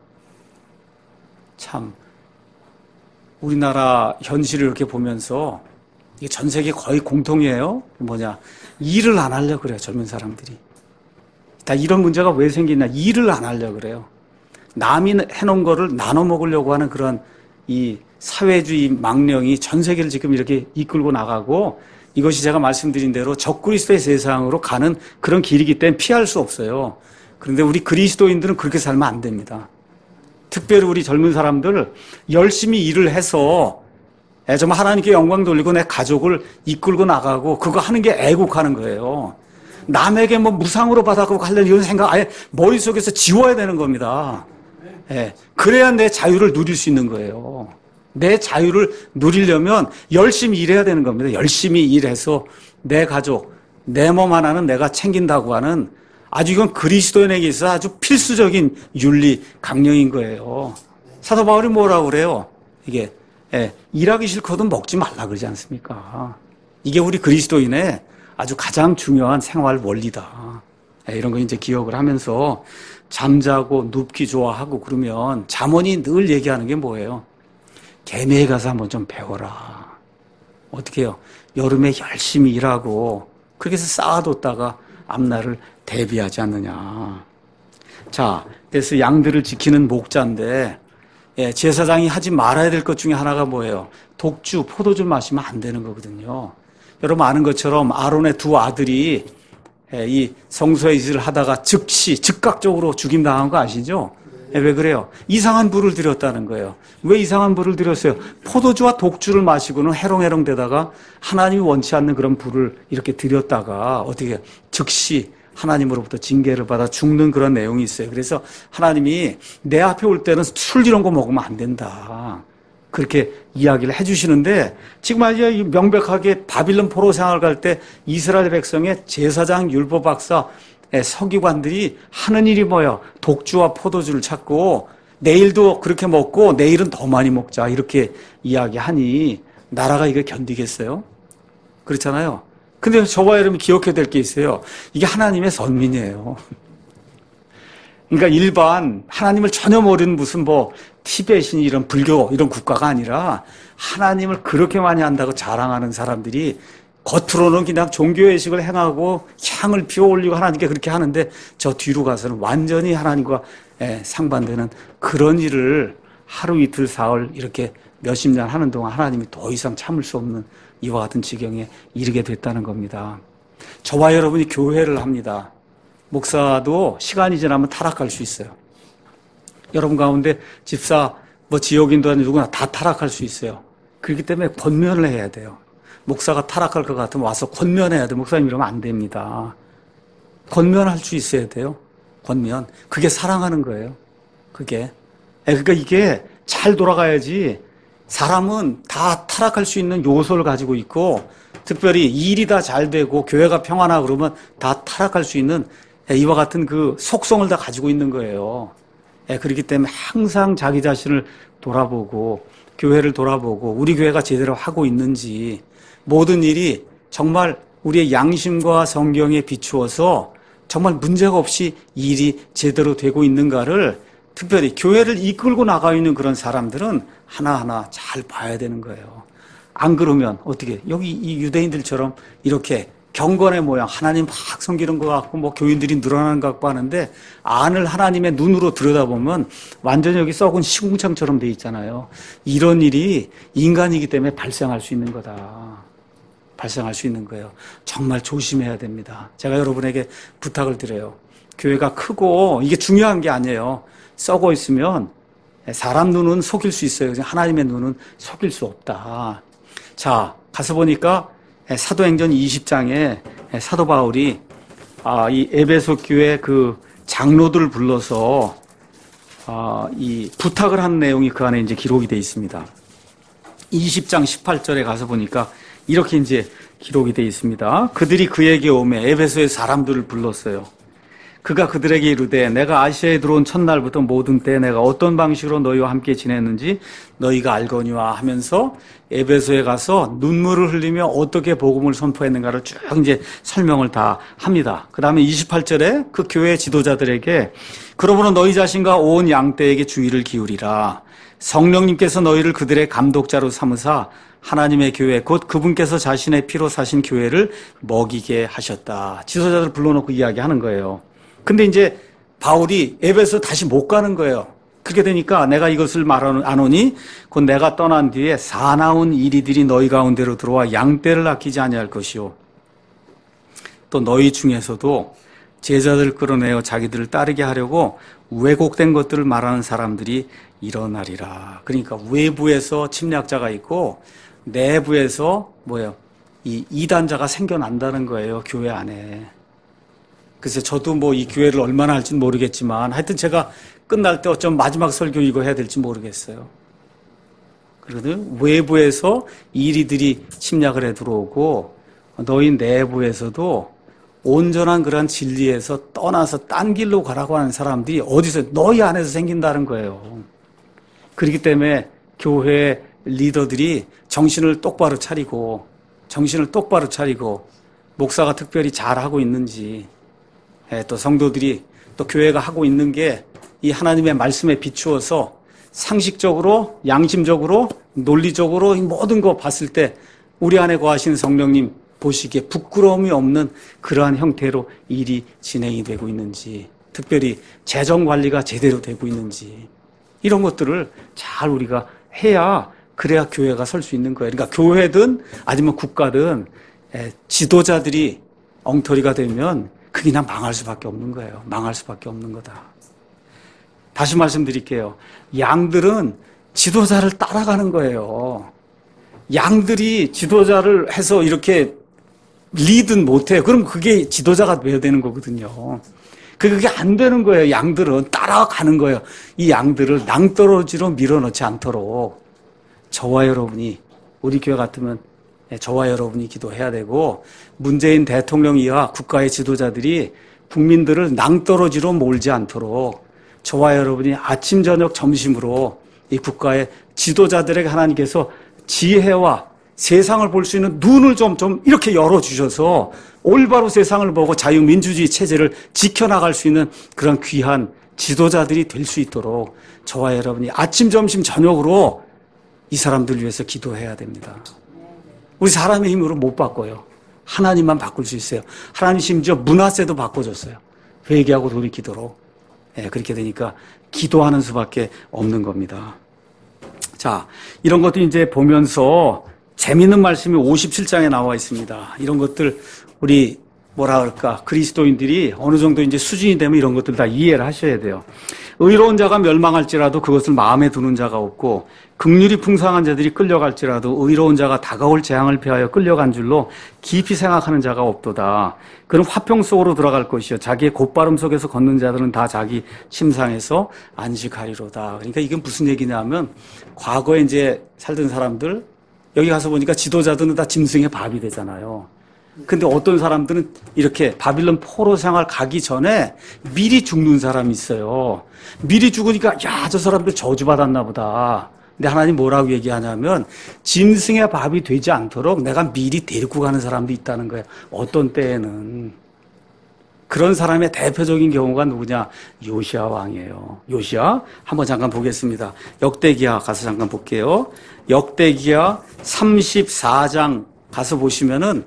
참 우리나라 현실을 이렇게 보면서 이게 전 세계 거의 공통이에요. 뭐냐? 일을 안 하려고 그래요. 젊은 사람들이. 다 이런 문제가 왜 생기냐? 일을 안 하려고 그래요. 남이 해놓은 거를 나눠 먹으려고 하는 그런 이 사회주의 망령이 전 세계를 지금 이렇게 이끌고 나가고 이것이 제가 말씀드린 대로 적그리스도의 세상으로 가는 그런 길이기 때문에 피할 수 없어요. 그런데 우리 그리스도인들은 그렇게 살면 안 됩니다. 특별히 우리 젊은 사람들 열심히 일을 해서 정말 하나님께 영광 돌리고 내 가족을 이끌고 나가고 그거 하는 게 애국하는 거예요. 남에게 뭐 무상으로 받아가고 하려는 이런 생각 아예 머릿속에서 지워야 되는 겁니다. 예, 그래야 내 자유를 누릴 수 있는 거예요. 내 자유를 누리려면 열심히 일해야 되는 겁니다. 열심히 일해서 내 가족, 내 몸 하나는 내가 챙긴다고 하는 아주 이건 그리스도인에게 있어서 아주 필수적인 윤리 강령인 거예요. 사도 바울이 뭐라고 그래요? 이게 예, 일하기 싫거든 먹지 말라 그러지 않습니까? 이게 우리 그리스도인의 아주 가장 중요한 생활 원리다. 예, 이런 거 이제 기억을 하면서 잠자고 눕기 좋아하고 그러면 잠언이 늘 얘기하는 게 뭐예요? 개미에 가서 한번 좀 배워라. 어떻게 해요? 여름에 열심히 일하고 그렇게 해서 쌓아뒀다가 앞날을 대비하지 않느냐. 자, 그래서 양들을 지키는 목자인데 예, 제사장이 하지 말아야 될 것 중에 하나가 뭐예요? 독주, 포도주를 마시면 안 되는 거거든요. 여러분 아는 것처럼 아론의 두 아들이 예, 이 성소의 일을 하다가 즉시 즉각적으로 죽임당한 거 아시죠? 예, 왜 그래요? 이상한 불을 들였다는 거예요. 왜 이상한 불을 들였어요? 포도주와 독주를 마시고는 해롱해롱 되다가 하나님이 원치 않는 그런 불을 이렇게 들였다가 어떻게 즉시 하나님으로부터 징계를 받아 죽는 그런 내용이 있어요. 그래서 하나님이 내 앞에 올 때는 술 이런 거 먹으면 안 된다. 그렇게 이야기를 해주시는데 지금 아주 명백하게 바빌론 포로 생활을 갈 때 이스라엘 백성의 제사장, 율법박사, 서기관들이 하는 일이 뭐예요? 독주와 포도주를 찾고 내일도 그렇게 먹고 내일은 더 많이 먹자 이렇게 이야기하니 나라가 이거 견디겠어요? 그렇잖아요. 근데 저와 여러분이 기억해야 될 게 있어요. 이게 하나님의 선민이에요. 그러니까 일반 하나님을 전혀 모르는 무슨 뭐 티베트인 이런 불교 이런 국가가 아니라 하나님을 그렇게 많이 한다고 자랑하는 사람들이 겉으로는 그냥 종교의식을 행하고 향을 피워 올리고 하나님께 그렇게 하는데 저 뒤로 가서는 완전히 하나님과 상반되는 그런 일을 하루 이틀 사흘 이렇게 몇십 년 하는 동안 하나님이 더 이상 참을 수 없는 이와 같은 지경에 이르게 됐다는 겁니다. 저와 여러분이 교회를 합니다. 목사도 시간이 지나면 타락할 수 있어요. 여러분 가운데 집사, 뭐 지역인도 아니고 누구나 다 타락할 수 있어요. 그렇기 때문에 권면을 해야 돼요. 목사가 타락할 것 같으면 와서 권면해야 돼요. 목사님 이러면 안 됩니다. 권면할 수 있어야 돼요. 권면. 그게 사랑하는 거예요. 그게. 그러니까 이게 잘 돌아가야지. 사람은 다 타락할 수 있는 요소를 가지고 있고, 특별히 일이 다 잘 되고 교회가 평안하고 그러면 다 타락할 수 있는 이와 같은 그 속성을 다 가지고 있는 거예요. 그렇기 때문에 항상 자기 자신을 돌아보고 교회를 돌아보고 우리 교회가 제대로 하고 있는지, 모든 일이 정말 우리의 양심과 성경에 비추어서 정말 문제가 없이 일이 제대로 되고 있는가를, 특별히 교회를 이끌고 나가 있는 그런 사람들은 하나하나 잘 봐야 되는 거예요. 안 그러면 어떻게, 여기 이 유대인들처럼 이렇게 경건의 모양, 하나님 막 섬기는 것 같고 뭐 교인들이 늘어나는 것 같고 하는데, 안을 하나님의 눈으로 들여다보면 완전히 여기 썩은 시궁창처럼 돼 있잖아요. 이런 일이 인간이기 때문에 발생할 수 있는 거다. 발생할 수 있는 거예요. 정말 조심해야 됩니다. 제가 여러분에게 부탁을 드려요. 교회가 크고 이게 중요한 게 아니에요. 썩어 있으면 사람 눈은 속일 수 있어요. 하나님의 눈은 속일 수 없다. 자, 가서 보니까 사도행전 이십 장에 사도 바울이 아, 이 에베소 교회 그 장로들을 불러서 아, 이 부탁을 한 내용이 그 안에 이제 기록이 되어 있습니다. 이십 장 십팔 절에 가서 보니까 이렇게 이제 기록이 되어 있습니다. 그들이 그에게 오매 에베소의 사람들을 불렀어요. 그가 그들에게 이르되 내가 아시아에 들어온 첫날부터 모든 때 내가 어떤 방식으로 너희와 함께 지냈는지 너희가 알거니와 하면서 에베소에 가서 눈물을 흘리며 어떻게 복음을 선포했는가를 쭉 이제 설명을 다 합니다. 그 다음에 이십팔 절에 그 교회 지도자들에게 그러므로 너희 자신과 온 양떼에게 주의를 기울이라. 성령님께서 너희를 그들의 감독자로 삼으사 하나님의 교회 곧 그분께서 자신의 피로 사신 교회를 먹이게 하셨다. 지도자들 불러놓고 이야기하는 거예요. 근데 이제 바울이 에베소 다시 못 가는 거예요. 그렇게 되니까 내가 이것을 말하노니 곧 내가 떠난 뒤에 사나운 이리들이 너희 가운데로 들어와 양떼를 아끼지 아니할 것이요. 또 너희 중에서도 제자들 끌어내어 자기들을 따르게 하려고 왜곡된 것들을 말하는 사람들이 일어나리라. 그러니까 외부에서 침략자가 있고 내부에서 뭐예요? 이 이단자가 생겨난다는 거예요. 교회 안에. 그래서 저도 뭐 이 교회를 얼마나 할지는 모르겠지만 하여튼 제가 끝날 때 어쩜 마지막 설교 이거 해야 될지 모르겠어요. 그러든 외부에서 이리들이 침략을 해 들어오고 너희 내부에서도 온전한 그런 진리에서 떠나서 딴 길로 가라고 하는 사람들이 어디서 너희 안에서 생긴다는 거예요. 그렇기 때문에 교회 리더들이 정신을 똑바로 차리고 정신을 똑바로 차리고 목사가 특별히 잘하고 있는지 또 성도들이 또 교회가 하고 있는 게 이 하나님의 말씀에 비추어서 상식적으로 양심적으로 논리적으로 모든 거 봤을 때 우리 안에 거하시는 성령님 보시기에 부끄러움이 없는 그러한 형태로 일이 진행이 되고 있는지, 특별히 재정 관리가 제대로 되고 있는지 이런 것들을 잘 우리가 해야 그래야 교회가 설 수 있는 거예요. 그러니까 교회든 아니면 국가든 지도자들이 엉터리가 되면 그게 그냥 망할 수밖에 없는 거예요. 망할 수밖에 없는 거다. 다시 말씀드릴게요. 양들은 지도자를 따라가는 거예요. 양들이 지도자를 해서 이렇게 리드는 못해요. 그럼 그게 지도자가 돼야 되는 거거든요. 그게 안 되는 거예요. 양들은 따라가는 거예요. 이 양들을 낭떠러지로 밀어넣지 않도록 저와 여러분이, 우리 교회 같으면 저와 여러분이 기도해야 되고, 문재인 대통령 이하 국가의 지도자들이 국민들을 낭떠러지로 몰지 않도록 저와 여러분이 아침 저녁 점심으로 이 국가의 지도자들에게 하나님께서 지혜와 세상을 볼 수 있는 눈을 좀, 좀 이렇게 열어주셔서 올바로 세상을 보고 자유민주주의 체제를 지켜나갈 수 있는 그런 귀한 지도자들이 될 수 있도록 저와 여러분이 아침 점심 저녁으로 이 사람들을 위해서 기도해야 됩니다. 우리 사람의 힘으로 못 바꿔요. 하나님만 바꿀 수 있어요. 하나님 심지어 문화세도 바꿔줬어요. 회개하고 돌이키도록. 예, 그렇게 되니까 기도하는 수밖에 없는 겁니다. 자, 이런 것도 이제 보면서 재미있는 말씀이 오십칠 장에 나와 있습니다. 이런 것들 우리 뭐라 그럴까, 그리스도인들이 어느 정도 이제 수준이 되면 이런 것들 다 이해를 하셔야 돼요. 의로운 자가 멸망할지라도 그것을 마음에 두는 자가 없고, 긍휼이 풍성한 자들이 끌려갈지라도 의로운 자가 다가올 재앙을 피하여 끌려간 줄로 깊이 생각하는 자가 없도다. 그는 화평 속으로 들어갈 것이요 자기의 곧바름 속에서 걷는 자들은 다 자기 침상에서 안식하리로다. 그러니까 이게 무슨 얘기냐면, 과거에 이제 살던 사람들, 여기 가서 보니까 지도자들은 다 짐승의 밥이 되잖아요. 근데 어떤 사람들은 이렇게 바빌론 포로 생활 가기 전에 미리 죽는 사람이 있어요. 미리 죽으니까 야, 저 사람들 저주받았나 보다. 근데 하나님 뭐라고 얘기하냐면 짐승의 밥이 되지 않도록 내가 미리 데리고 가는 사람도 있다는 거예요. 어떤 때에는. 그런 사람의 대표적인 경우가 누구냐? 요시야 왕이에요. 요시야 한번 잠깐 보겠습니다. 역대기야 가서 잠깐 볼게요. 역대기야 삼십사 장 가서 보시면은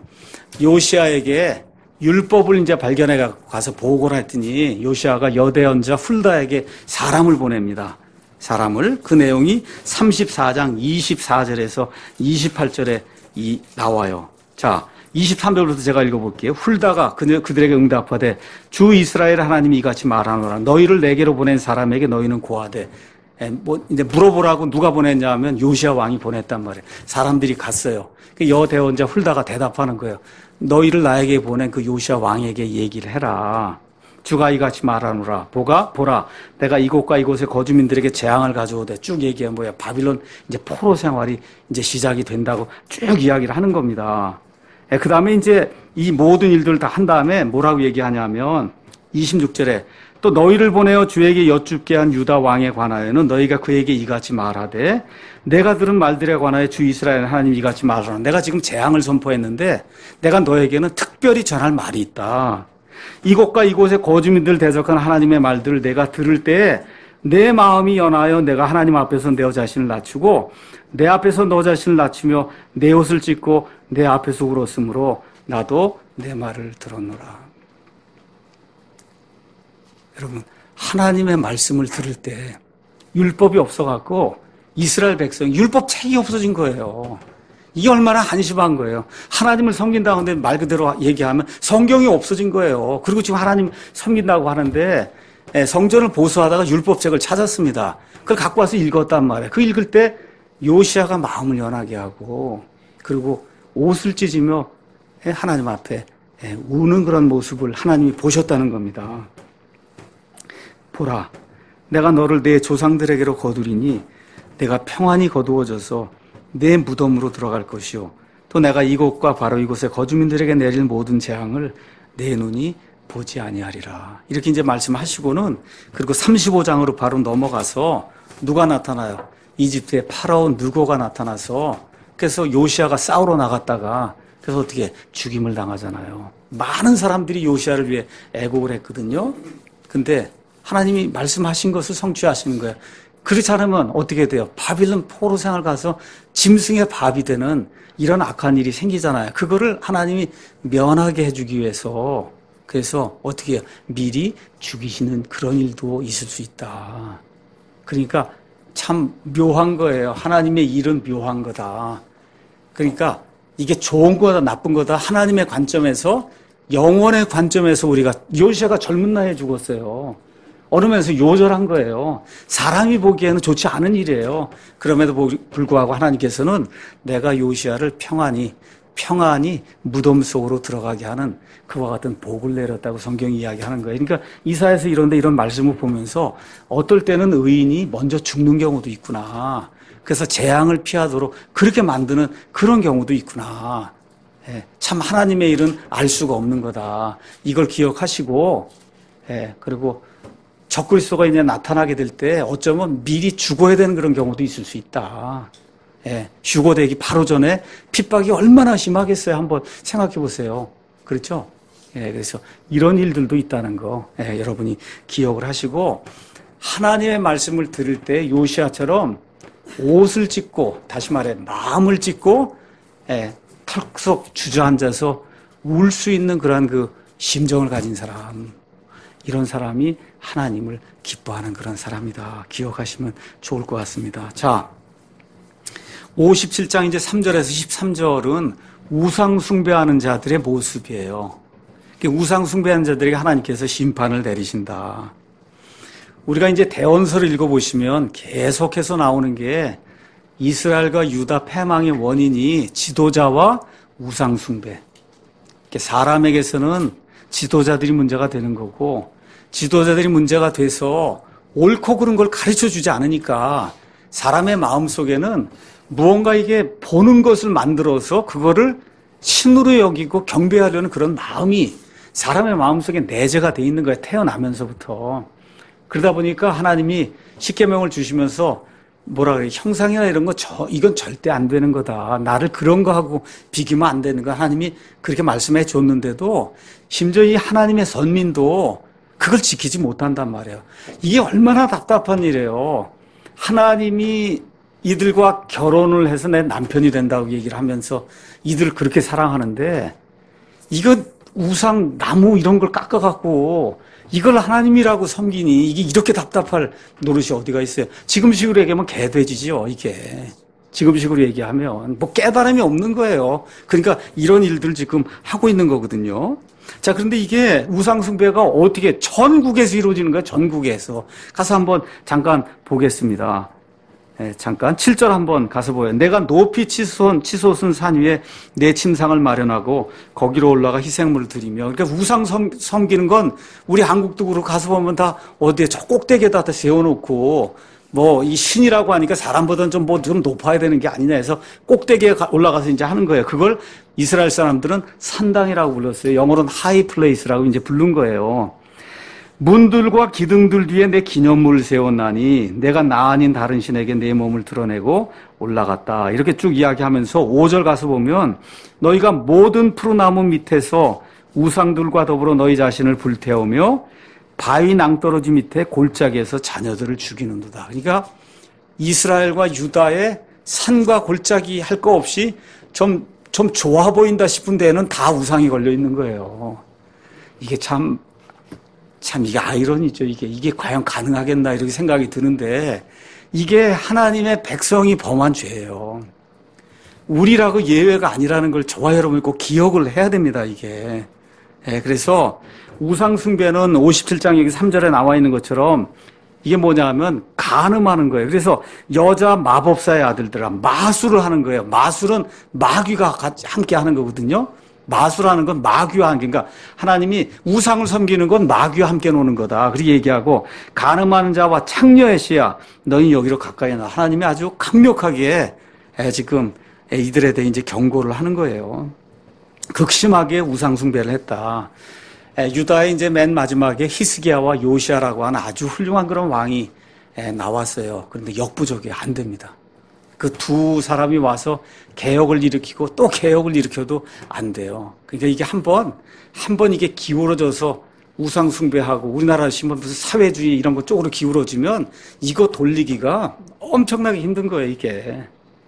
요시야에게 율법을 이제 발견해 갖고 가서 보고를 했더니 요시야가 여대언자 훌다에게 사람을 보냅니다. 사람을. 그 내용이 삼십사 장 이십사 절에서 이십팔 절에 이 나와요. 자, 이십삼 절부터 제가 읽어볼게요. 훌다가 그들에게 응답하되 주 이스라엘 하나님이 이같이 말하노라. 너희를 내게로 보낸 사람에게 너희는 고하되, 뭐 이제 물어보라고 누가 보냈냐 하면 요시야 왕이 보냈단 말이에요. 사람들이 갔어요. 그 여대원자 훌다가 대답하는 거예요. 너희를 나에게 보낸 그 요시야 왕에게 얘기를 해라. 주가 이같이 말하노라. 보가 보라. 내가 이곳과 이곳의 거주민들에게 재앙을 가져오되 쭉 얘기해 뭐야. 바빌론 이제 포로 생활이 이제 시작이 된다고 쭉 이야기를 하는 겁니다. 그 다음에 이제 이 모든 일들을 다 한 다음에 뭐라고 얘기하냐면 이십육 절에 또 너희를 보내어 주에게 여쭙게 한 유다 왕에 관하여는 너희가 그에게 이같이 말하되 내가 들은 말들에 관하여 주 이스라엘 하나님 이같이 말하노라. 내가 지금 재앙을 선포했는데 내가 너에게는 특별히 전할 말이 있다. 이곳과 이곳의 거주민들 대적한 하나님의 말들을 내가 들을 때에 내 마음이 연하여 내가 하나님 앞에서 내 자신을 낮추고 내 앞에서 너 자신을 낮추며 내 옷을 찢고 내 앞에서 울었으므로 나도 내 말을 들었노라. 여러분, 하나님의 말씀을 들을 때 율법이 없어갖고 이스라엘 백성 율법 책이 없어진 거예요. 이게 얼마나 한심한 거예요. 하나님을 섬긴다고 하는데 말 그대로 얘기하면 성경이 없어진 거예요. 그리고 지금 하나님 섬긴다고 하는데 성전을 보수하다가 율법책을 찾았습니다. 그걸 갖고 와서 읽었단 말이에요. 그 읽을 때 요시야가 마음을 연하게 하고 그리고 옷을 찢으며 하나님 앞에 우는 그런 모습을 하나님이 보셨다는 겁니다. 보라, 내가 너를 내 조상들에게로 거두리니 내가 평안히 거두어져서 내 무덤으로 들어갈 것이요 또 내가 이곳과 바로 이곳의 거주민들에게 내릴 모든 재앙을 내 눈이 보지 아니하리라. 이렇게 이제 말씀하시고는 그리고 삼십오 장으로 바로 넘어가서 누가 나타나요? 이집트의 파라온 느고가 나타나서 그래서 요시야가 싸우러 나갔다가 그래서 어떻게 죽임을 당하잖아요. 많은 사람들이 요시야를 위해 애곡을 했거든요. 근데 하나님이 말씀하신 것을 성취하시는 거예요. 그렇지 않으면 어떻게 돼요? 바빌론 포로 생활 가서 짐승의 밥이 되는 이런 악한 일이 생기잖아요. 그거를 하나님이 면하게 해주기 위해서 그래서 어떻게 해요? 미리 죽이시는 그런 일도 있을 수 있다. 그러니까 참 묘한 거예요. 하나님의 일은 묘한 거다. 그러니까 이게 좋은 거다 나쁜 거다 하나님의 관점에서 영원의 관점에서 우리가 요시야가 젊은 나이에 죽었어요. 어느 면에서 요절한 거예요. 사람이 보기에는 좋지 않은 일이에요. 그럼에도 불구하고 하나님께서는 내가 요시야를 평안히 평안히 무덤 속으로 들어가게 하는 그와 같은 복을 내렸다고 성경이 이야기하는 거예요. 그러니까 이사야서 이런데 이런 말씀을 보면서 어떨 때는 의인이 먼저 죽는 경우도 있구나. 그래서 재앙을 피하도록 그렇게 만드는 그런 경우도 있구나. 예, 참 하나님의 일은 알 수가 없는 거다. 이걸 기억하시고 예, 그리고 적그리스도가 이제 나타나게 될 때 어쩌면 미리 죽어야 되는 그런 경우도 있을 수 있다. 예, 휴고되기 바로 전에 핍박이 얼마나 심하겠어요. 한번 생각해 보세요. 그렇죠? 예, 그래서 이런 일들도 있다는 거 예, 여러분이 기억을 하시고 하나님의 말씀을 들을 때 요시야처럼 옷을 찢고 다시 말해 마음을 찢고 예, 털썩 주저앉아서 울 수 있는 그러한 그 심정을 가진 사람 이런 사람이 하나님을 기뻐하는 그런 사람이다. 기억하시면 좋을 것 같습니다. 자, 오십칠 장 이제 삼 절에서 십삼 절은 우상 숭배하는 자들의 모습이에요. 우상 숭배하는 자들에게 하나님께서 심판을 내리신다. 우리가 이제 대언서를 읽어보시면 계속해서 나오는 게 이스라엘과 유다 패망의 원인이 지도자와 우상 숭배. 사람에게서는 지도자들이 문제가 되는 거고, 지도자들이 문제가 돼서 옳고 그른 걸 가르쳐 주지 않으니까 사람의 마음 속에는 무언가 이게 보는 것을 만들어서 그거를 신으로 여기고 경배하려는 그런 마음이 사람의 마음 속에 내재가 돼 있는 거예요. 태어나면서부터. 그러다 보니까 하나님이 십계명을 주시면서 뭐라 그래, 형상이나 이런 거 저 이건 절대 안 되는 거다. 나를 그런 거 하고 비기면 안 되는 거. 하나님이 그렇게 말씀해 줬는데도 심지어 이 하나님의 선민도 그걸 지키지 못한단 말이에요. 이게 얼마나 답답한 일이에요. 하나님이 이들과 결혼을 해서 내 남편이 된다고 얘기를 하면서 이들을 그렇게 사랑하는데, 이거 우상 나무 이런 걸 깎아갖고 이걸 하나님이라고 섬기니 이게 이렇게 답답할 노릇이 어디가 있어요. 지금식으로 얘기하면 개돼지죠, 이게. 지금식으로 얘기하면 뭐 깨달음이 없는 거예요. 그러니까 이런 일들 지금 하고 있는 거거든요. 자, 그런데 이게 우상숭배가 어떻게 전국에서 이루어지는 거예요? 전국에서. 가서 한번 잠깐 보겠습니다. 네, 잠깐 칠 절 한번 가서 보여요. 내가 높이 치솟은, 치솟은 산 위에 내 침상을 마련하고 거기로 올라가 희생물을 드리며. 그러니까 우상 섬, 섬기는 건 우리 한국도 그렇고 가서 보면 다 어디에 저 꼭대기에다 다 세워놓고 뭐 이 신이라고 하니까 사람보다는 좀 뭐 좀 높아야 되는 게 아니냐 해서 꼭대기에 올라가서 이제 하는 거예요. 그걸 이스라엘 사람들은 산당이라고 불렀어요. 영어로는 하이 플레이스라고 이제 부른 거예요. 문들과 기둥들 뒤에 내 기념물을 세웠나니 내가 나 아닌 다른 신에게 내 몸을 드러내고 올라갔다. 이렇게 쭉 이야기하면서 오 절 가서 보면 너희가 모든 푸르나무 밑에서 우상들과 더불어 너희 자신을 불태우며 바위 낭떠러지 밑에 골짜기에서 자녀들을 죽이는도다. 그러니까 이스라엘과 유다의 산과 골짜기 할 거 없이 좀, 좀 좋아 보인다 싶은 데에는 다 우상이 걸려 있는 거예요. 이게 참, 참 이게 아이러니죠. 이게, 이게 과연 가능하겠나 이렇게 생각이 드는데 이게 하나님의 백성이 범한 죄예요. 우리라고 예외가 아니라는 걸 저와 여러분이 꼭 기억을 해야 됩니다, 이게. 네, 그래서 우상숭배는 오십칠 장 여기 삼 절에 나와 있는 것처럼 이게 뭐냐 하면 간음하는 거예요. 그래서 여자 마법사의 아들들아 마술을 하는 거예요. 마술은 마귀가 같이 함께 하는 거거든요. 마술하는 건 마귀와 함께, 그러니까 하나님이 우상을 섬기는 건 마귀와 함께 노는 거다. 그렇게 얘기하고 간음하는 자와 창녀의 씨야 너희 여기로 가까이 나. 하나님이 아주 강력하게 지금 이들에 대해 이제 경고를 하는 거예요. 극심하게 우상숭배를 했다. 유다의 이제 맨 마지막에 히스기야와 요시아라고 하는 아주 훌륭한 그런 왕이 나왔어요. 그런데 역부족이 안 됩니다. 그 두 사람이 와서 개혁을 일으키고 또 개혁을 일으켜도 안 돼요. 그러니까 이게 한 번, 한 번 이게 기울어져서 우상숭배하고 우리나라 신문 무슨 사회주의 이런 것 쪽으로 기울어지면 이거 돌리기가 엄청나게 힘든 거예요, 이게.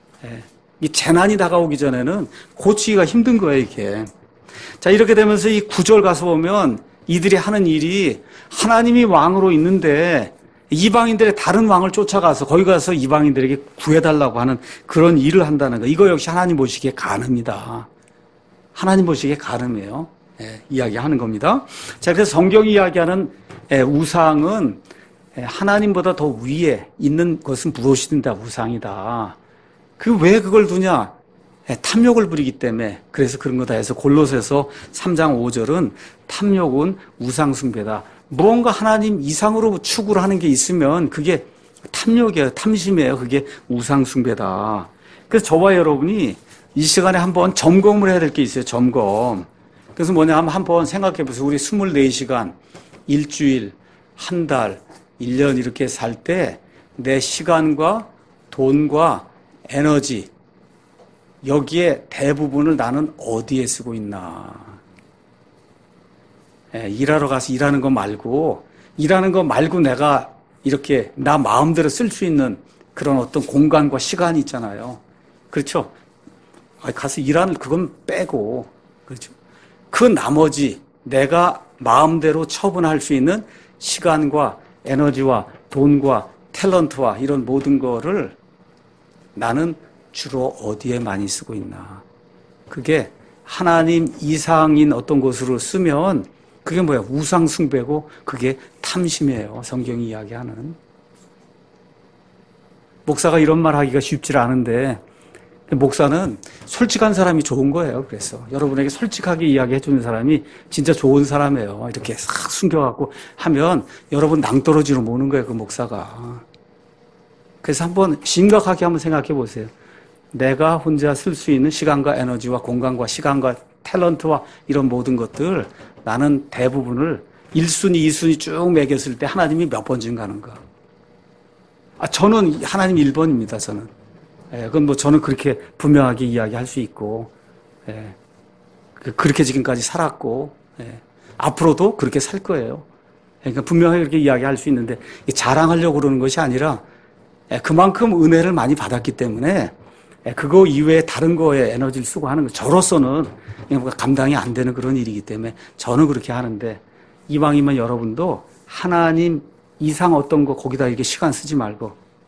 이 재난이 다가오기 전에는 고치기가 힘든 거예요, 이게. 자, 이렇게 되면서 이 구 절 가서 보면 이들이 하는 일이 하나님이 왕으로 있는데 이방인들의 다른 왕을 쫓아가서 거기 가서 이방인들에게 구해달라고 하는 그런 일을 한다는 거. 이거 역시 하나님 보시기에 간음이다. 하나님 보시기에 간음이에요. 예, 이야기하는 겁니다. 자, 그래서 성경이 이야기하는 예, 우상은 예, 하나님보다 더 위에 있는 것은 무엇이든다 우상이다. 그 왜 그걸 두냐? 예, 탐욕을 부리기 때문에. 그래서 그런 거다 해서 골로새서 삼 장 오 절은 탐욕은 우상숭배다. 무언가 하나님 이상으로 추구를 하는 게 있으면 그게 탐욕이에요. 탐심이에요. 그게 우상숭배다. 그래서 저와 여러분이 이 시간에 한번 점검을 해야 될 게 있어요. 점검. 그래서 뭐냐 하면 한번 생각해 보세요. 우리 이십사 시간, 일주일, 한 달, 일 년 이렇게 살 때 내 시간과 돈과 에너지 여기에 대부분을 나는 어디에 쓰고 있나. 예, 일하러 가서 일하는 거 말고 일하는 거 말고 내가 이렇게 나 마음대로 쓸 수 있는 그런 어떤 공간과 시간이 있잖아요. 그렇죠? 가서 일하는 그건 빼고 그렇죠? 그 나머지 내가 마음대로 처분할 수 있는 시간과 에너지와 돈과 탤런트와 이런 모든 거를 나는 주로 어디에 많이 쓰고 있나. 그게 하나님 이상인 어떤 것으로 쓰면 그게 뭐야? 우상 숭배고 그게 탐심이에요. 성경이 이야기하는. 목사가 이런 말 하기가 쉽지 않은데 목사는 솔직한 사람이 좋은 거예요. 그래서 여러분에게 솔직하게 이야기해 주는 사람이 진짜 좋은 사람이에요. 이렇게 싹 숨겨갖고 하면 여러분 낭떠러지로 모는 거예요. 그 목사가. 그래서 한번 심각하게 한번 생각해 보세요. 내가 혼자 쓸 수 있는 시간과 에너지와 공간과 시간과 탤런트와 이런 모든 것들 나는 대부분을 일 순위, 이 순위 쭉 매겼을 때 하나님이 몇 번쯤 가는가. 아, 저는 하나님 일 번입니다. 저는. 예, 그건 뭐 저는 그렇게 분명하게 이야기할 수 있고, 예, 그렇게 지금까지 살았고, 예, 앞으로도 그렇게 살 거예요. 그러니까 분명하게 그렇게 이야기할 수 있는데 자랑하려고 그러는 것이 아니라 예, 그만큼 은혜를 많이 받았기 때문에 예, 그거 이외에 다른 거에 에너지를 쓰고 하는 거 저로서는 감당이 안 되는 그런 일이기 때문에 저는 그렇게 하는데 이왕이면 여러분도 하나님 이상 어떤 거 거기다 이렇게 시간 쓰지 말고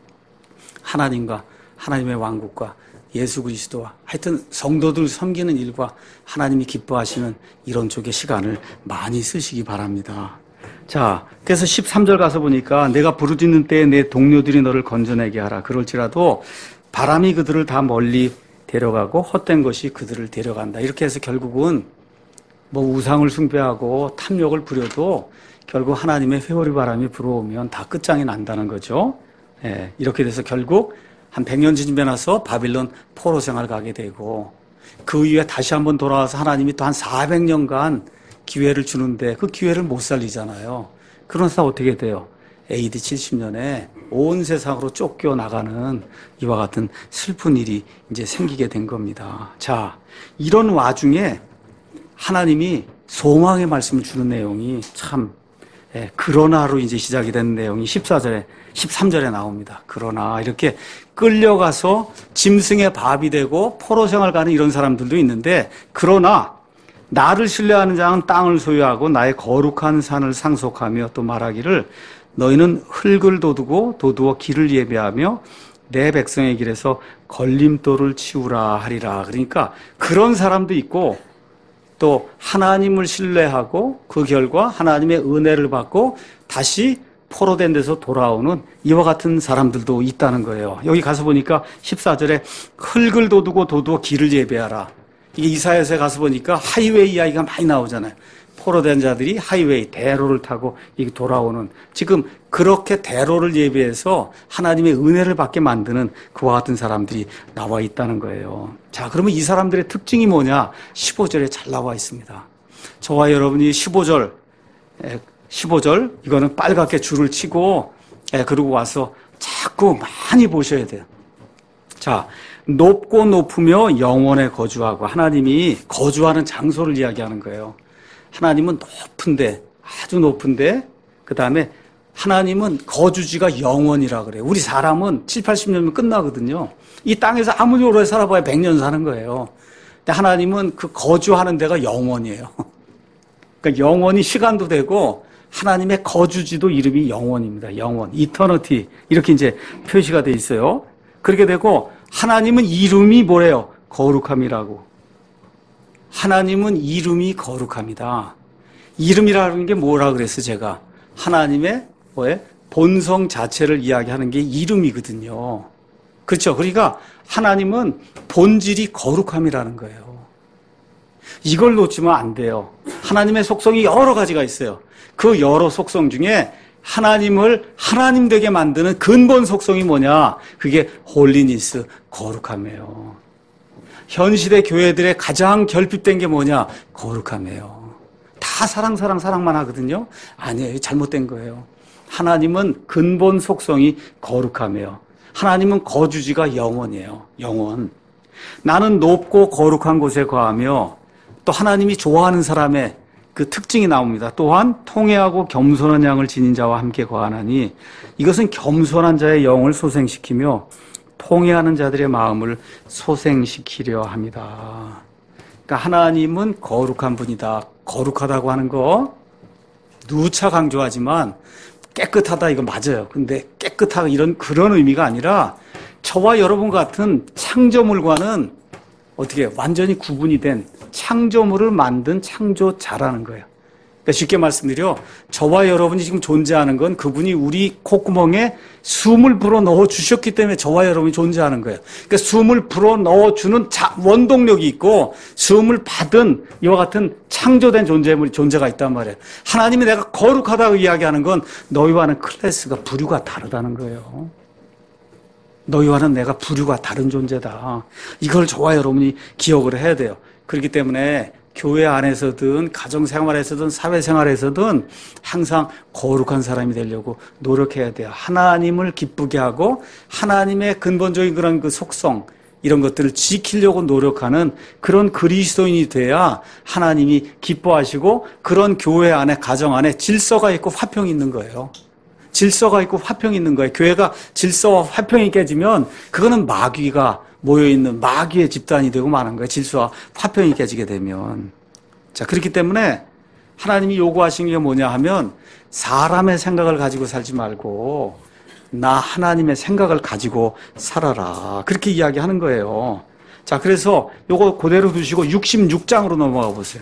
하나님과 하나님의 왕국과 예수 그리스도와 하여튼 성도들 섬기는 일과 하나님이 기뻐하시는 이런 쪽에 시간을 많이 쓰시기 바랍니다. 자, 그래서 십삼 절 가서 보니까 내가 부르짖는 때에 내 동료들이 너를 건져내게 하라. 그럴지라도 바람이 그들을 다 멀리 데려가고 헛된 것이 그들을 데려간다. 이렇게 해서 결국은 뭐 우상을 숭배하고 탐욕을 부려도 결국 하나님의 회오리 바람이 불어오면 다 끝장이 난다는 거죠. 예, 이렇게 돼서 결국 한 백 년 지나고 나서 바빌론 포로 생활 가게 되고 그 이후에 다시 한번 돌아와서 하나님이 또 한 사백 년간 기회를 주는데 그 기회를 못 살리잖아요. 그러면서 어떻게 돼요? 에이디 칠십 년에 온 세상으로 쫓겨나가는 이와 같은 슬픈 일이 이제 생기게 된 겁니다. 자, 이런 와중에 하나님이 소망의 말씀을 주는 내용이 참, 예, 그러나로 이제 시작이 된 내용이 십사 절에, 십삼 절에 나옵니다. 그러나 이렇게 끌려가서 짐승의 밥이 되고 포로 생활 가는 이런 사람들도 있는데, 그러나 나를 신뢰하는 자는 땅을 소유하고 나의 거룩한 산을 상속하며 또 말하기를 너희는 흙을 도두고 도두어 길을 예배하며 내 백성의 길에서 걸림돌을 치우라 하리라. 그러니까 그런 사람도 있고 또 하나님을 신뢰하고 그 결과 하나님의 은혜를 받고 다시 포로된 데서 돌아오는 이와 같은 사람들도 있다는 거예요. 여기 가서 보니까 십사 절에 흙을 도두고 도두어 길을 예배하라. 이게 이사야서에 가서 보니까 하이웨이 이야기가 많이 나오잖아요. 포로된 자들이 하이웨이, 대로를 타고 돌아오는, 지금 그렇게 대로를 예배해서 하나님의 은혜를 받게 만드는 그와 같은 사람들이 나와 있다는 거예요. 자, 그러면 이 사람들의 특징이 뭐냐? 십오 절에 잘 나와 있습니다. 저와 여러분이 십오 절, 십오 절, 이거는 빨갛게 줄을 치고, 그러고 와서 자꾸 많이 보셔야 돼요. 자, 높고 높으며 영원에 거주하고, 하나님이 거주하는 장소를 이야기하는 거예요. 하나님은 높은데, 아주 높은데, 그 다음에 하나님은 거주지가 영원이라 그래요. 우리 사람은 칠, 팔십 년이면 끝나거든요. 이 땅에서 아무리 오래 살아봐야 백 년 사는 거예요. 근데 하나님은 그 거주하는 데가 영원이에요. 그러니까 영원이 시간도 되고, 하나님의 거주지도 이름이 영원입니다. 영원, 이터너티. 이렇게 이제 표시가 돼 있어요. 그렇게 되고, 하나님은 이름이 뭐래요? 거룩함이라고. 하나님은 이름이 거룩합니다. 이름이라는 게 뭐라 그랬어, 제가? 하나님의 뭐에? 본성 자체를 이야기하는 게 이름이거든요. 그렇죠? 그러니까 하나님은 본질이 거룩함이라는 거예요. 이걸 놓치면 안 돼요. 하나님의 속성이 여러 가지가 있어요. 그 여러 속성 중에 하나님을 하나님 되게 만드는 근본 속성이 뭐냐? 그게 홀리니스, 거룩함이에요. 현 시대 교회들의 가장 결핍된 게 뭐냐? 거룩함이에요. 다 사랑, 사랑, 사랑만 하거든요. 아니에요. 잘못된 거예요. 하나님은 근본 속성이 거룩함이에요. 하나님은 거주지가 영원이에요. 영원. 나는 높고 거룩한 곳에 거하며 또 하나님이 좋아하는 사람의 그 특징이 나옵니다. 또한 통회하고 겸손한 양을 지닌 자와 함께 거하나니 이것은 겸손한 자의 영을 소생시키며 통회하는 자들의 마음을 소생시키려 합니다. 그러니까 하나님은 거룩한 분이다. 거룩하다고 하는 거 누차 강조하지만 깨끗하다 이거 맞아요. 근데 깨끗하다 이런 그런 의미가 아니라 저와 여러분 같은 창조물과는 어떻게 완전히 구분이 된 창조물을 만든 창조자라는 거예요. 그러니까 쉽게 말씀드려 저와 여러분이 지금 존재하는 건 그분이 우리 콧구멍에 숨을 불어 넣어 주셨기 때문에 저와 여러분이 존재하는 거예요. 그러니까 숨을 불어 넣어 주는 원동력이 있고 숨을 받은 이와 같은 창조된 존재물이 존재가 있단 말이에요. 하나님이 내가 거룩하다고 이야기하는 건 너희와는 클래스가 부류가 다르다는 거예요. 너희와는 내가 부류가 다른 존재다. 이걸 저와 여러분이 기억을 해야 돼요. 그렇기 때문에 교회 안에서든 가정생활에서든 사회생활에서든 항상 거룩한 사람이 되려고 노력해야 돼요. 하나님을 기쁘게 하고 하나님의 근본적인 그런 그 속성 이런 것들을 지키려고 노력하는 그런 그리스도인이 돼야 하나님이 기뻐하시고 그런 교회 안에 가정 안에 질서가 있고 화평이 있는 거예요. 질서가 있고 화평이 있는 거예요. 교회가 질서와 화평이 깨지면 그거는 마귀가 모여있는 마귀의 집단이 되고 마는 거예요. 질서와 화평이 깨지게 되면. 자, 그렇기 때문에 하나님이 요구하신 게 뭐냐 하면 사람의 생각을 가지고 살지 말고 나 하나님의 생각을 가지고 살아라. 그렇게 이야기하는 거예요. 자, 그래서 요거 그대로 두시고 육십육 장으로 넘어가 보세요.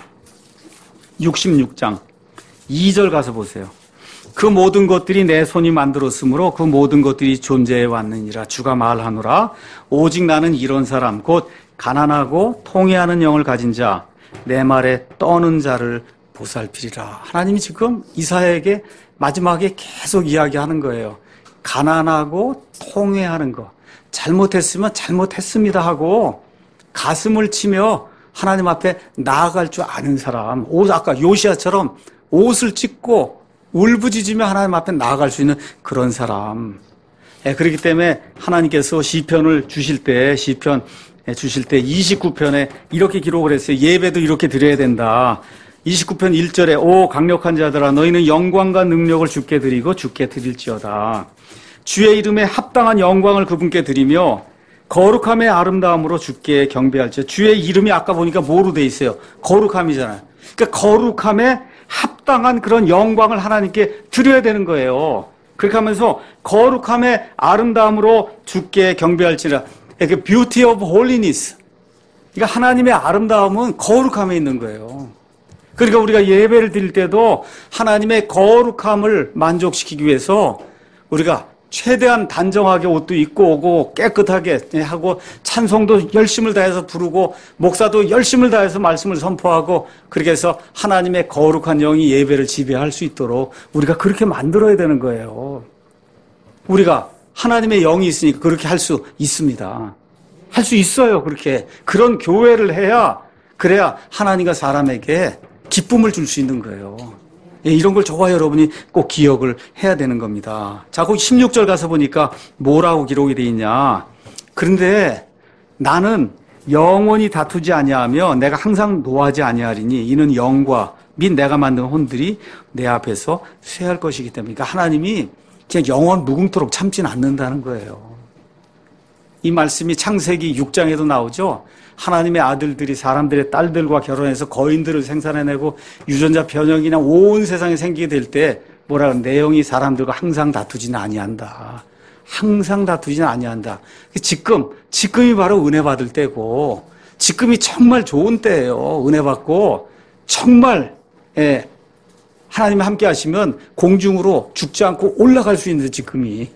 육십육 장 이 절 가서 보세요. 그 모든 것들이 내 손이 만들었으므로 그 모든 것들이 존재해 왔느니라. 주가 말하노라. 오직 나는 이런 사람 곧 가난하고 통회하는 영을 가진 자 내 말에 떠는 자를 보살피리라. 하나님이 지금 이사야에게 마지막에 계속 이야기하는 거예요. 가난하고 통회하는 거. 잘못했으면 잘못했습니다 하고 가슴을 치며 하나님 앞에 나아갈 줄 아는 사람. 옷 아까 요시야처럼 옷을 찢고 울부짖으며 하나님 앞에 나아갈 수 있는 그런 사람. 예, 그렇기 때문에 하나님께서 시편을 주실 때, 시편 주실 때 이십구 편에 이렇게 기록을 했어요. 예배도 이렇게 드려야 된다. 이십구 편 일 절에 오 강력한 자들아 너희는 영광과 능력을 주께 드리고 주께 드릴지어다. 주의 이름에 합당한 영광을 그분께 드리며 거룩함의 아름다움으로 주께 경배할지어다. 주의 이름이 아까 보니까 뭐로 돼 있어요? 거룩함이잖아요. 그러니까 거룩함에 합당한 그런 영광을 하나님께 드려야 되는 거예요. 그렇게 하면서 거룩함의 아름다움으로 주께 경배할지라. 그 beauty of holiness. 그러니까 하나님의 아름다움은 거룩함에 있는 거예요. 그러니까 우리가 예배를 드릴 때도 하나님의 거룩함을 만족시키기 위해서 우리가 최대한 단정하게 옷도 입고 오고 깨끗하게 하고 찬송도 열심을 다해서 부르고 목사도 열심을 다해서 말씀을 선포하고 그렇게 해서 하나님의 거룩한 영이 예배를 지배할 수 있도록 우리가 그렇게 만들어야 되는 거예요. 우리가 하나님의 영이 있으니까 그렇게 할 수 있습니다. 할 수 있어요. 그렇게. 그런 교회를 해야 그래야 하나님과 사람에게 기쁨을 줄 수 있는 거예요. 이런 걸 저와 여러분이 꼭 기억을 해야 되는 겁니다. 자, 거기 십육 절 가서 보니까 뭐라고 기록이 되어 있냐. 그런데 나는 영원히 다투지 아니하며 내가 항상 노하지 아니하리니 이는 영과 및 내가 만든 혼들이 내 앞에서 쇠할 것이기 때문에. 그러니까 하나님이 그냥 영원 무궁토록 참지는 않는다는 거예요. 이 말씀이 창세기 육 장에도 나오죠. 하나님의 아들들이 사람들의 딸들과 결혼해서 거인들을 생산해내고 유전자 변형이나 온 세상에 생기게 될 때 뭐라 그러는 내용이 사람들과 항상 다투지는 아니한다. 항상 다투지는 아니한다. 지금, 지금이 바로 은혜 받을 때고 지금이 정말 좋은 때예요. 은혜 받고 정말 예, 하나님이 함께 하시면 공중으로 죽지 않고 올라갈 수 있는 지금이.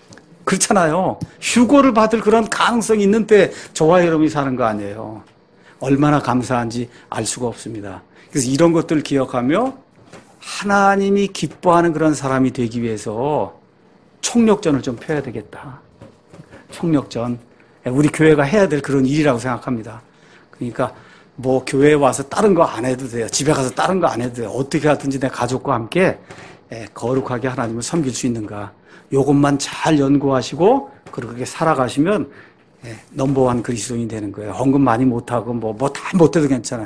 그렇잖아요. 휴고를 받을 그런 가능성이 있는 때 저와 여러분이 사는 거 아니에요. 얼마나 감사한지 알 수가 없습니다. 그래서 이런 것들을 기억하며 하나님이 기뻐하는 그런 사람이 되기 위해서 총력전을 좀 펴야 되겠다. 총력전. 우리 교회가 해야 될 그런 일이라고 생각합니다. 그러니까 뭐 교회에 와서 다른 거 안 해도 돼요. 집에 가서 다른 거 안 해도 돼요. 어떻게 하든지 내 가족과 함께 거룩하게 하나님을 섬길 수 있는가. 요것만 잘 연구하시고 그렇게 살아가시면 넘버원 그리스도인이 되는 거예요. 헌금 많이 못하고 뭐 뭐 다 못해도 괜찮아요.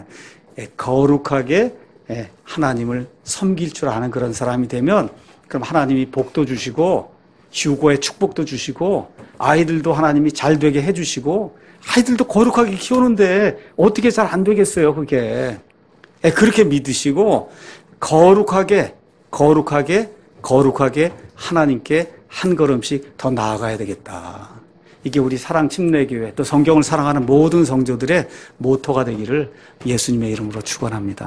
거룩하게 하나님을 섬길 줄 아는 그런 사람이 되면 그럼 하나님이 복도 주시고 휴고의 축복도 주시고 아이들도 하나님이 잘 되게 해주시고 아이들도 거룩하게 키우는데 어떻게 잘 안 되겠어요, 그게. 그렇게 믿으시고 거룩하게 거룩하게 거룩하게 하나님께 한 걸음씩 더 나아가야 되겠다. 이게 우리 사랑 침례교회 또 성경을 사랑하는 모든 성도들의 모토가 되기를 예수님의 이름으로 축원합니다.